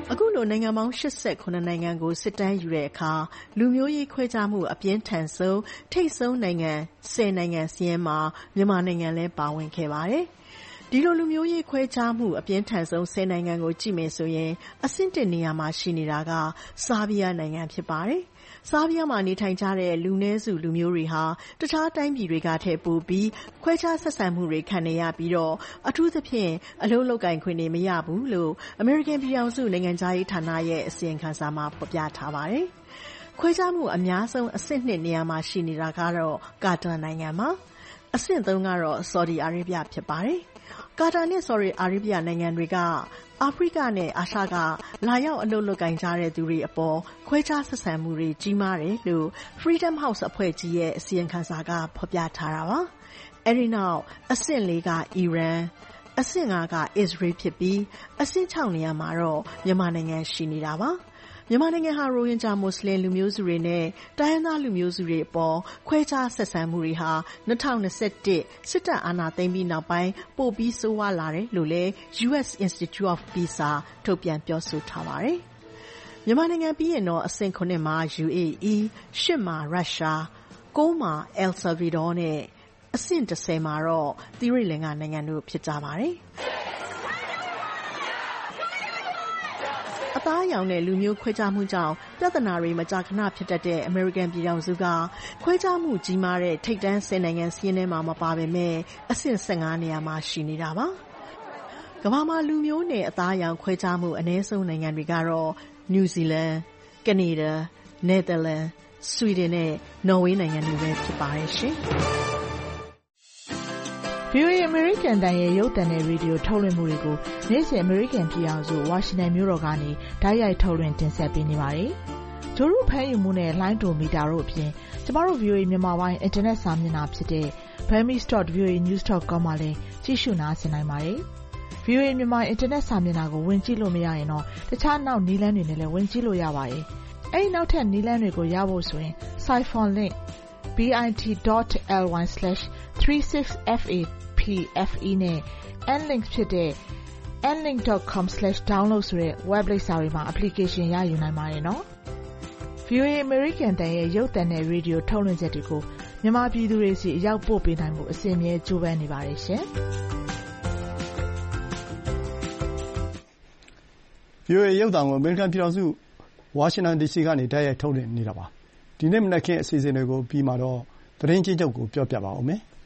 အခုလိုနိုင်ငံပေါင်း၈၇နိုင်ငံကိုစစ်တမ်းယူတဲ့အခါလူမျိုးရေးခွဲခြားမှုအပြင်းထန်ဆုံးထိပ်ဆုံးနိုင်ငံ၁၀နိုင်ငံစာရင်းမှာမြန်မာနိုင်ငံလည်းပါဝင်ခဲ့ပါတယ်။ဒီလိုလူမျိုးရေးခွဲခြားမှုအပြင်းထန်ဆုံး၁၀နိုင်ငံကိုကြည့်မယ်ဆိုရင်အဆင့်တစ်နေရာမှာရှိနေတာကဆားဘီးယားနိုင်ငံဖြစ်ပါတယ်။ဆားဘီးယားမှာနေထိုင်ကြတဲ့လူနည်းစုလူမျိုးတွေဟာတခြားတိုင်းပြည်တွေကထက်ပိုပြီးခွဲခြားဆက်ဆံမှုတွေခံနေရပြီးတော့အထူးသဖြင့်အလုပ်လုပ်ကိုင်ခွင့်တွေမရဘူးလို့အမေရိကန်ပြည်ထောင်စုနိုင်ငံခြားရေးဌာနရဲ့အစီရင်ခံစာမှာဖော်ပြထားပါတယ်။ခွဲခြားမှုအများဆုံးအဆင့်နှစ်နေရာမှာရှိနေတာကတော့ကာတာနိုင်ငံမှာအဆင့်သုံးကတော့ဆော်ဒီအာရေဗျဖြစ်ပါတယ်။ကာတာနဲ့ဆော်ဒီအာရေဗျနိုင်ငံတွေကအာဖရိကနဲ့အာရှကလာရောက်အလုပ်လုပ်ကိုင်ကြတဲ့သူတွေအပေါ်ခွဲခြားဆက်ဆံမှုတွေကြီးမားတယ်လို့ Freedom House အဖွဲ့ကြီးရဲ့အစီရင်ခံစာကဖော်ပြထားတာပါ။အဲဒီနောက်အဆင့်လေးကအီရန်အဆင့်ငါးကအစ္စရေးဖြစ်ပြီးအဆင့်ခြောက်နေရာမှာတော့မြန်မာနိုင်ငံရှိနေတာပါ။မြန်မာနိုင်ငံဟာရိုဟင်ဂျာမွတ်စလင်လူမျိုးစုတွေနဲ့တိုင်းရင်းသားလူမျိုးစုတွေအပေါ်ခွဲခြားဆက်ဆံမှုတွေဟာ၂၀၂၁စစ်တပ်အာဏာသိမ်းပြီးနောက်ပိုင်းပိုပြီးဆိုးဝါးလာတယ်လို့လည်း U S Institute of Peace ထုတ်ပြန်ပြောဆိုထားပါတယ်။မြန်မာနိုင်ငံပြီးရင်တော့အဆင့်ခုနှစ်မှာ U A E ရှစ်မှာရုရှားကိုးမှာ El Salvador နဲ့အဆင့်၁၀မှာတော့သီရိလင်္ကာနိုင်ငံတို့ဖြစ်ကြပါတယ်။အသားအရောင်နဲ့လူမျိုးခွဲခြားမှုကြောင့်ပြဿနာတွေမကြာခဏဖြစ်တတ်တဲ့အမေရိကန်ပြည်ထောင်စုကခွဲခြားမှုကြီးမားတဲ့ထိပ်တန်း၁၀နိုင်ငံစာရင်းထဲမှာမပါပေမဲ့အဆင့်၁၅နေရာမှာရှိနေတာပါ။ကမ္ဘာမှာလူမျိုးနဲ့အသားအရောင်ခွဲခြားမှုအနည်းဆုံးနိုင်ငံတွေကတော့နယူးဇီလန်၊ကနေဒါ၊နယ်သာလန်၊ဆွီဒင်နဲ့နော်ဝေးနိုင်ငံတွေပဲဖြစ်ပါတယ်ရှင်။ဗီအိုအေ American တန်ရဲ့ရုပ်သံနဲ့ရေဒီယိုထုတ်လွှင့်မှုတွေကိုနေ့စဉ် American ပြည်ထောင်စုဝါရှင်တန်မြို့တော်ကနေတိုက်ရိုက်ထုတ်လွှင့်တင်ဆက်ပေးနေပါတယ်။ဂျိုရုဖမ်းယူမှုနဲ့လိုင်းတိုမီတာတို့အပြင်ကျမတို့ ဗီအိုအေ မြန်မာပိုင်းအင်တာနက်စာမျက်နှာဖြစ်တဲ့ burmese dot v o a news dot com မှာလည်းကြည့်ရှုနားဆင်နိုင်ပါတယ်။ ဗီအိုအေ မြန်မာအင်တာနက်စာမျက်နှာကိုဝင်ကြည့်လို့မရရင်တော့တခြားနောက်နည်းလမ်းတွေနဲ့လည်းဝင်ကြည့်လို့ရပါတယ်။အဲဒီနောက်ထပ်နည်းလမ်းတွေကိုရဖို့ဆိုရင် Siphon link bit.ly slash three six f a p f e နဲ့ nlink ဖြစ်တဲ့ n link dot com slash download ဆိုတဲ့ web လိပ်စာတွေမှာ application ရယူနိုင်ပါတယ်နော်။ ဗီအိုအေ American တန်ရဲ့ရုပ်သံနဲ့ရေဒီယိုထုတ်လွှင့်ချက်တွေကိုမြန်မာပြည်သူတွေစီအရောက်ပို့ပေးနိုင်မှုအစဉ်အမြဲကြိုးပမ်းနေပါတယ်ရှင်။ဗီအိုအေ ရုပ်သံကိုအမေရိကန်ပြည်ထောင်စုဝါရှင်တန်ဒီစီကနေတိုက်ရိုက်ထုတ်လွှင့်နေတာပါ။ဒီနေ့မနက်ခင်းအစီအစဉ်တွေကိုပြီးမှတော့သတင်းချင်းချုပ်ကိုပြောပြပါဦးမယ်။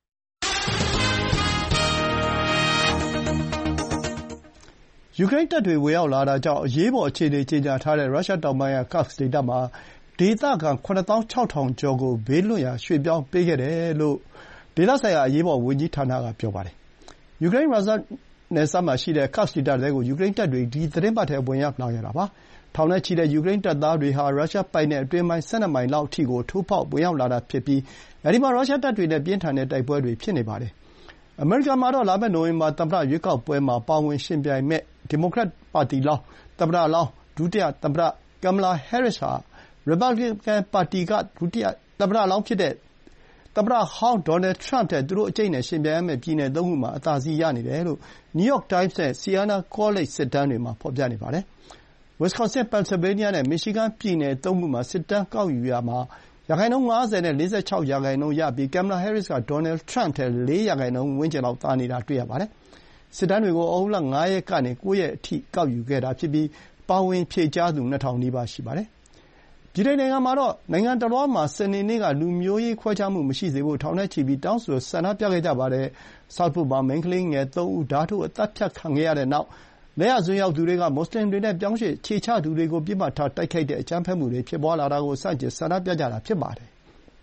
ယူကရိန်းတပ်တွေဝင်ရောက်လာတာကြောင့်အရေးပေါ်အခြေအနေကြေညာထားတဲ့ရုရှားတောင်ပိုင်းက Kursk ဒေသမှာဒေသခံခုနှစ်သောင်းခြောက်ထောင်ကျော်ကိုဘေးလွတ်ရာရွှေ့ပြောင်းပေးခဲ့တယ်လို့ဒေသဆိုင်ရာအရေးပေါ်ဝန်ကြီးဌာနကပြောပါတယ်။ယူကရိန်းရုရှားနယ်စပ်မှာရှိတဲ့ Kursk ဒေသထဲကိုယူကရိန်းတပ်တွေဒီသီတင်းပတ်ထဲဝင်ရောက်လာခဲ့တာပါ။ထောင်နဲ့ချီတဲ့ယူကရိန်းတပ်သားတွေဟာရုရှားပိုင်နက်အတွင်းပိုင်း၁၂မိုင်လောက်အထိကိုထိုးဖောက်ဝင်ရောက်လာတာဖြစ်ပြီးအဲဒီမှာရုရှားတပ်တွေနဲ့ပြင်းထန်တဲ့တိုက်ပွဲတွေဖြစ်နေပါတယ်။အမေရိကန်မှာတော့လာမယ့်နိုဝင်ဘာသမ္မတရွေးကောက်ပွဲမှာပါဝင်ယှဉ်ပြိုင်မယ့်ဒီမိုကရက်ပါတီလောင်းသမ္မတလောင်းဒုတိယသမ္မတ Kamala Harris ဟာရီပတ်ဘလီကန်ပါတီကဒုတိယသမ္မတလောင်းဖြစ်တဲ့သမ္မတဟောင်းဒေါ်နယ်ထရမ့်ထက်သူတို့အကျိတ်နဲ့ယှဉ်ပြိုင်ရမယ့်ပြည်နယ်သုံးခုမှာအသာစီးရနေတယ်လို့ New York Times နဲ့ Siena College စစ်တမ်းတွေမှာဖော်ပြနေပါတယ်။ Wisconsin, Pennsylvania နဲ့ Michigan ပြည်နယ်သုံးခုမှာစစ်တမ်းကောက်ယူရာမှာရာခိုင်နှုန်း၅၀နဲ့၄၆ရာခိုင်နှုန်းရပြီး Kamala Harris ကဒေါ်နယ်ထရမ့်ထက်လေးရာခိုင်နှုန်းဝန်းကျင်လောက်သာနေတာတွေ့ရပါတယ်။စစ်တမ်းတွေကိုဩဂုတ်လ၅ရက်ကနေ၉ရက်အထိကောက်ယူခဲ့တာဖြစ်ပြီးပါဝင်ဖြေကြားသူနှစ်ထောင်နီးပါးရှိပါတယ်။ဗြိတိန်နိုင်ငံမှာတော့နိုင်ငံတလွှားမှာစနေနေ့ကလူမျိုးရေးခွဲခြားမှုမရှိစေဖို့ထောင်နဲ့ချီပြီးတောင်းဆိုဆန္ဒပြခဲ့ကြပါတယ်။ Southport မှာမိန်းကလေးငယ်သုံးဦးဓားထိုးအသတ်ဖြတ်ခံခဲ့ရတဲ့နောက်လက်ယာစွန်းရောက်သူတွေကမွတ်ဆလင်တွေနဲ့ပြောင်းရွှေ့ခြေချသူတွေကိုပစ်မှတ်ထားတိုက်ခိုက်တဲ့အကြမ်းဖက်မှုတွေဖြစ်ပွားလာတာကိုဆန့်ကျင်ဆန္ဒပြကြတာဖြစ်ပါတယ်။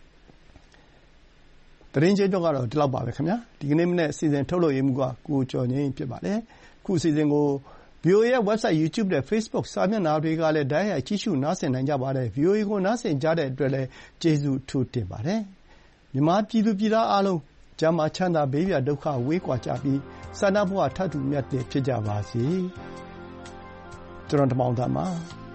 သတင်းချင်းချုပ်ကတော့ဒီလောက်ပါပဲခင်ဗျာ။ဒီကနေ့မနေ့အစီအစဉ်ထုတ်လုပ်ရေးမှူးကကိုကျော်ငြိမ်းဖြစ်ပါတယ်။ခုအစီအစဉ်ကို ဗီအိုအေ ရဲ့ website, YouTube နဲ့ Facebook စာမျက်နှာတွေကလည်းတိုက်ရိုက်ကြည့်ရှုနားဆင်နိုင်ကြပါတယ်။ ဗီအိုအေကိုနားဆင်ကြတဲ့အတွက်လည်းကျေးဇူးအထူးတင်ပါတယ်။မြန်မာပြည်သူပြည်သားအားလုံးကျန်းမာချမ်းသာဘေးပြဒုက္ခဝေးကွာကြပြီးဆန္ဒဘဝထပ်တူမြတ်တဲ့ဖြစ်ကြပါစေ။ကျွန်တော်ဓမ္မအောင်သားပါ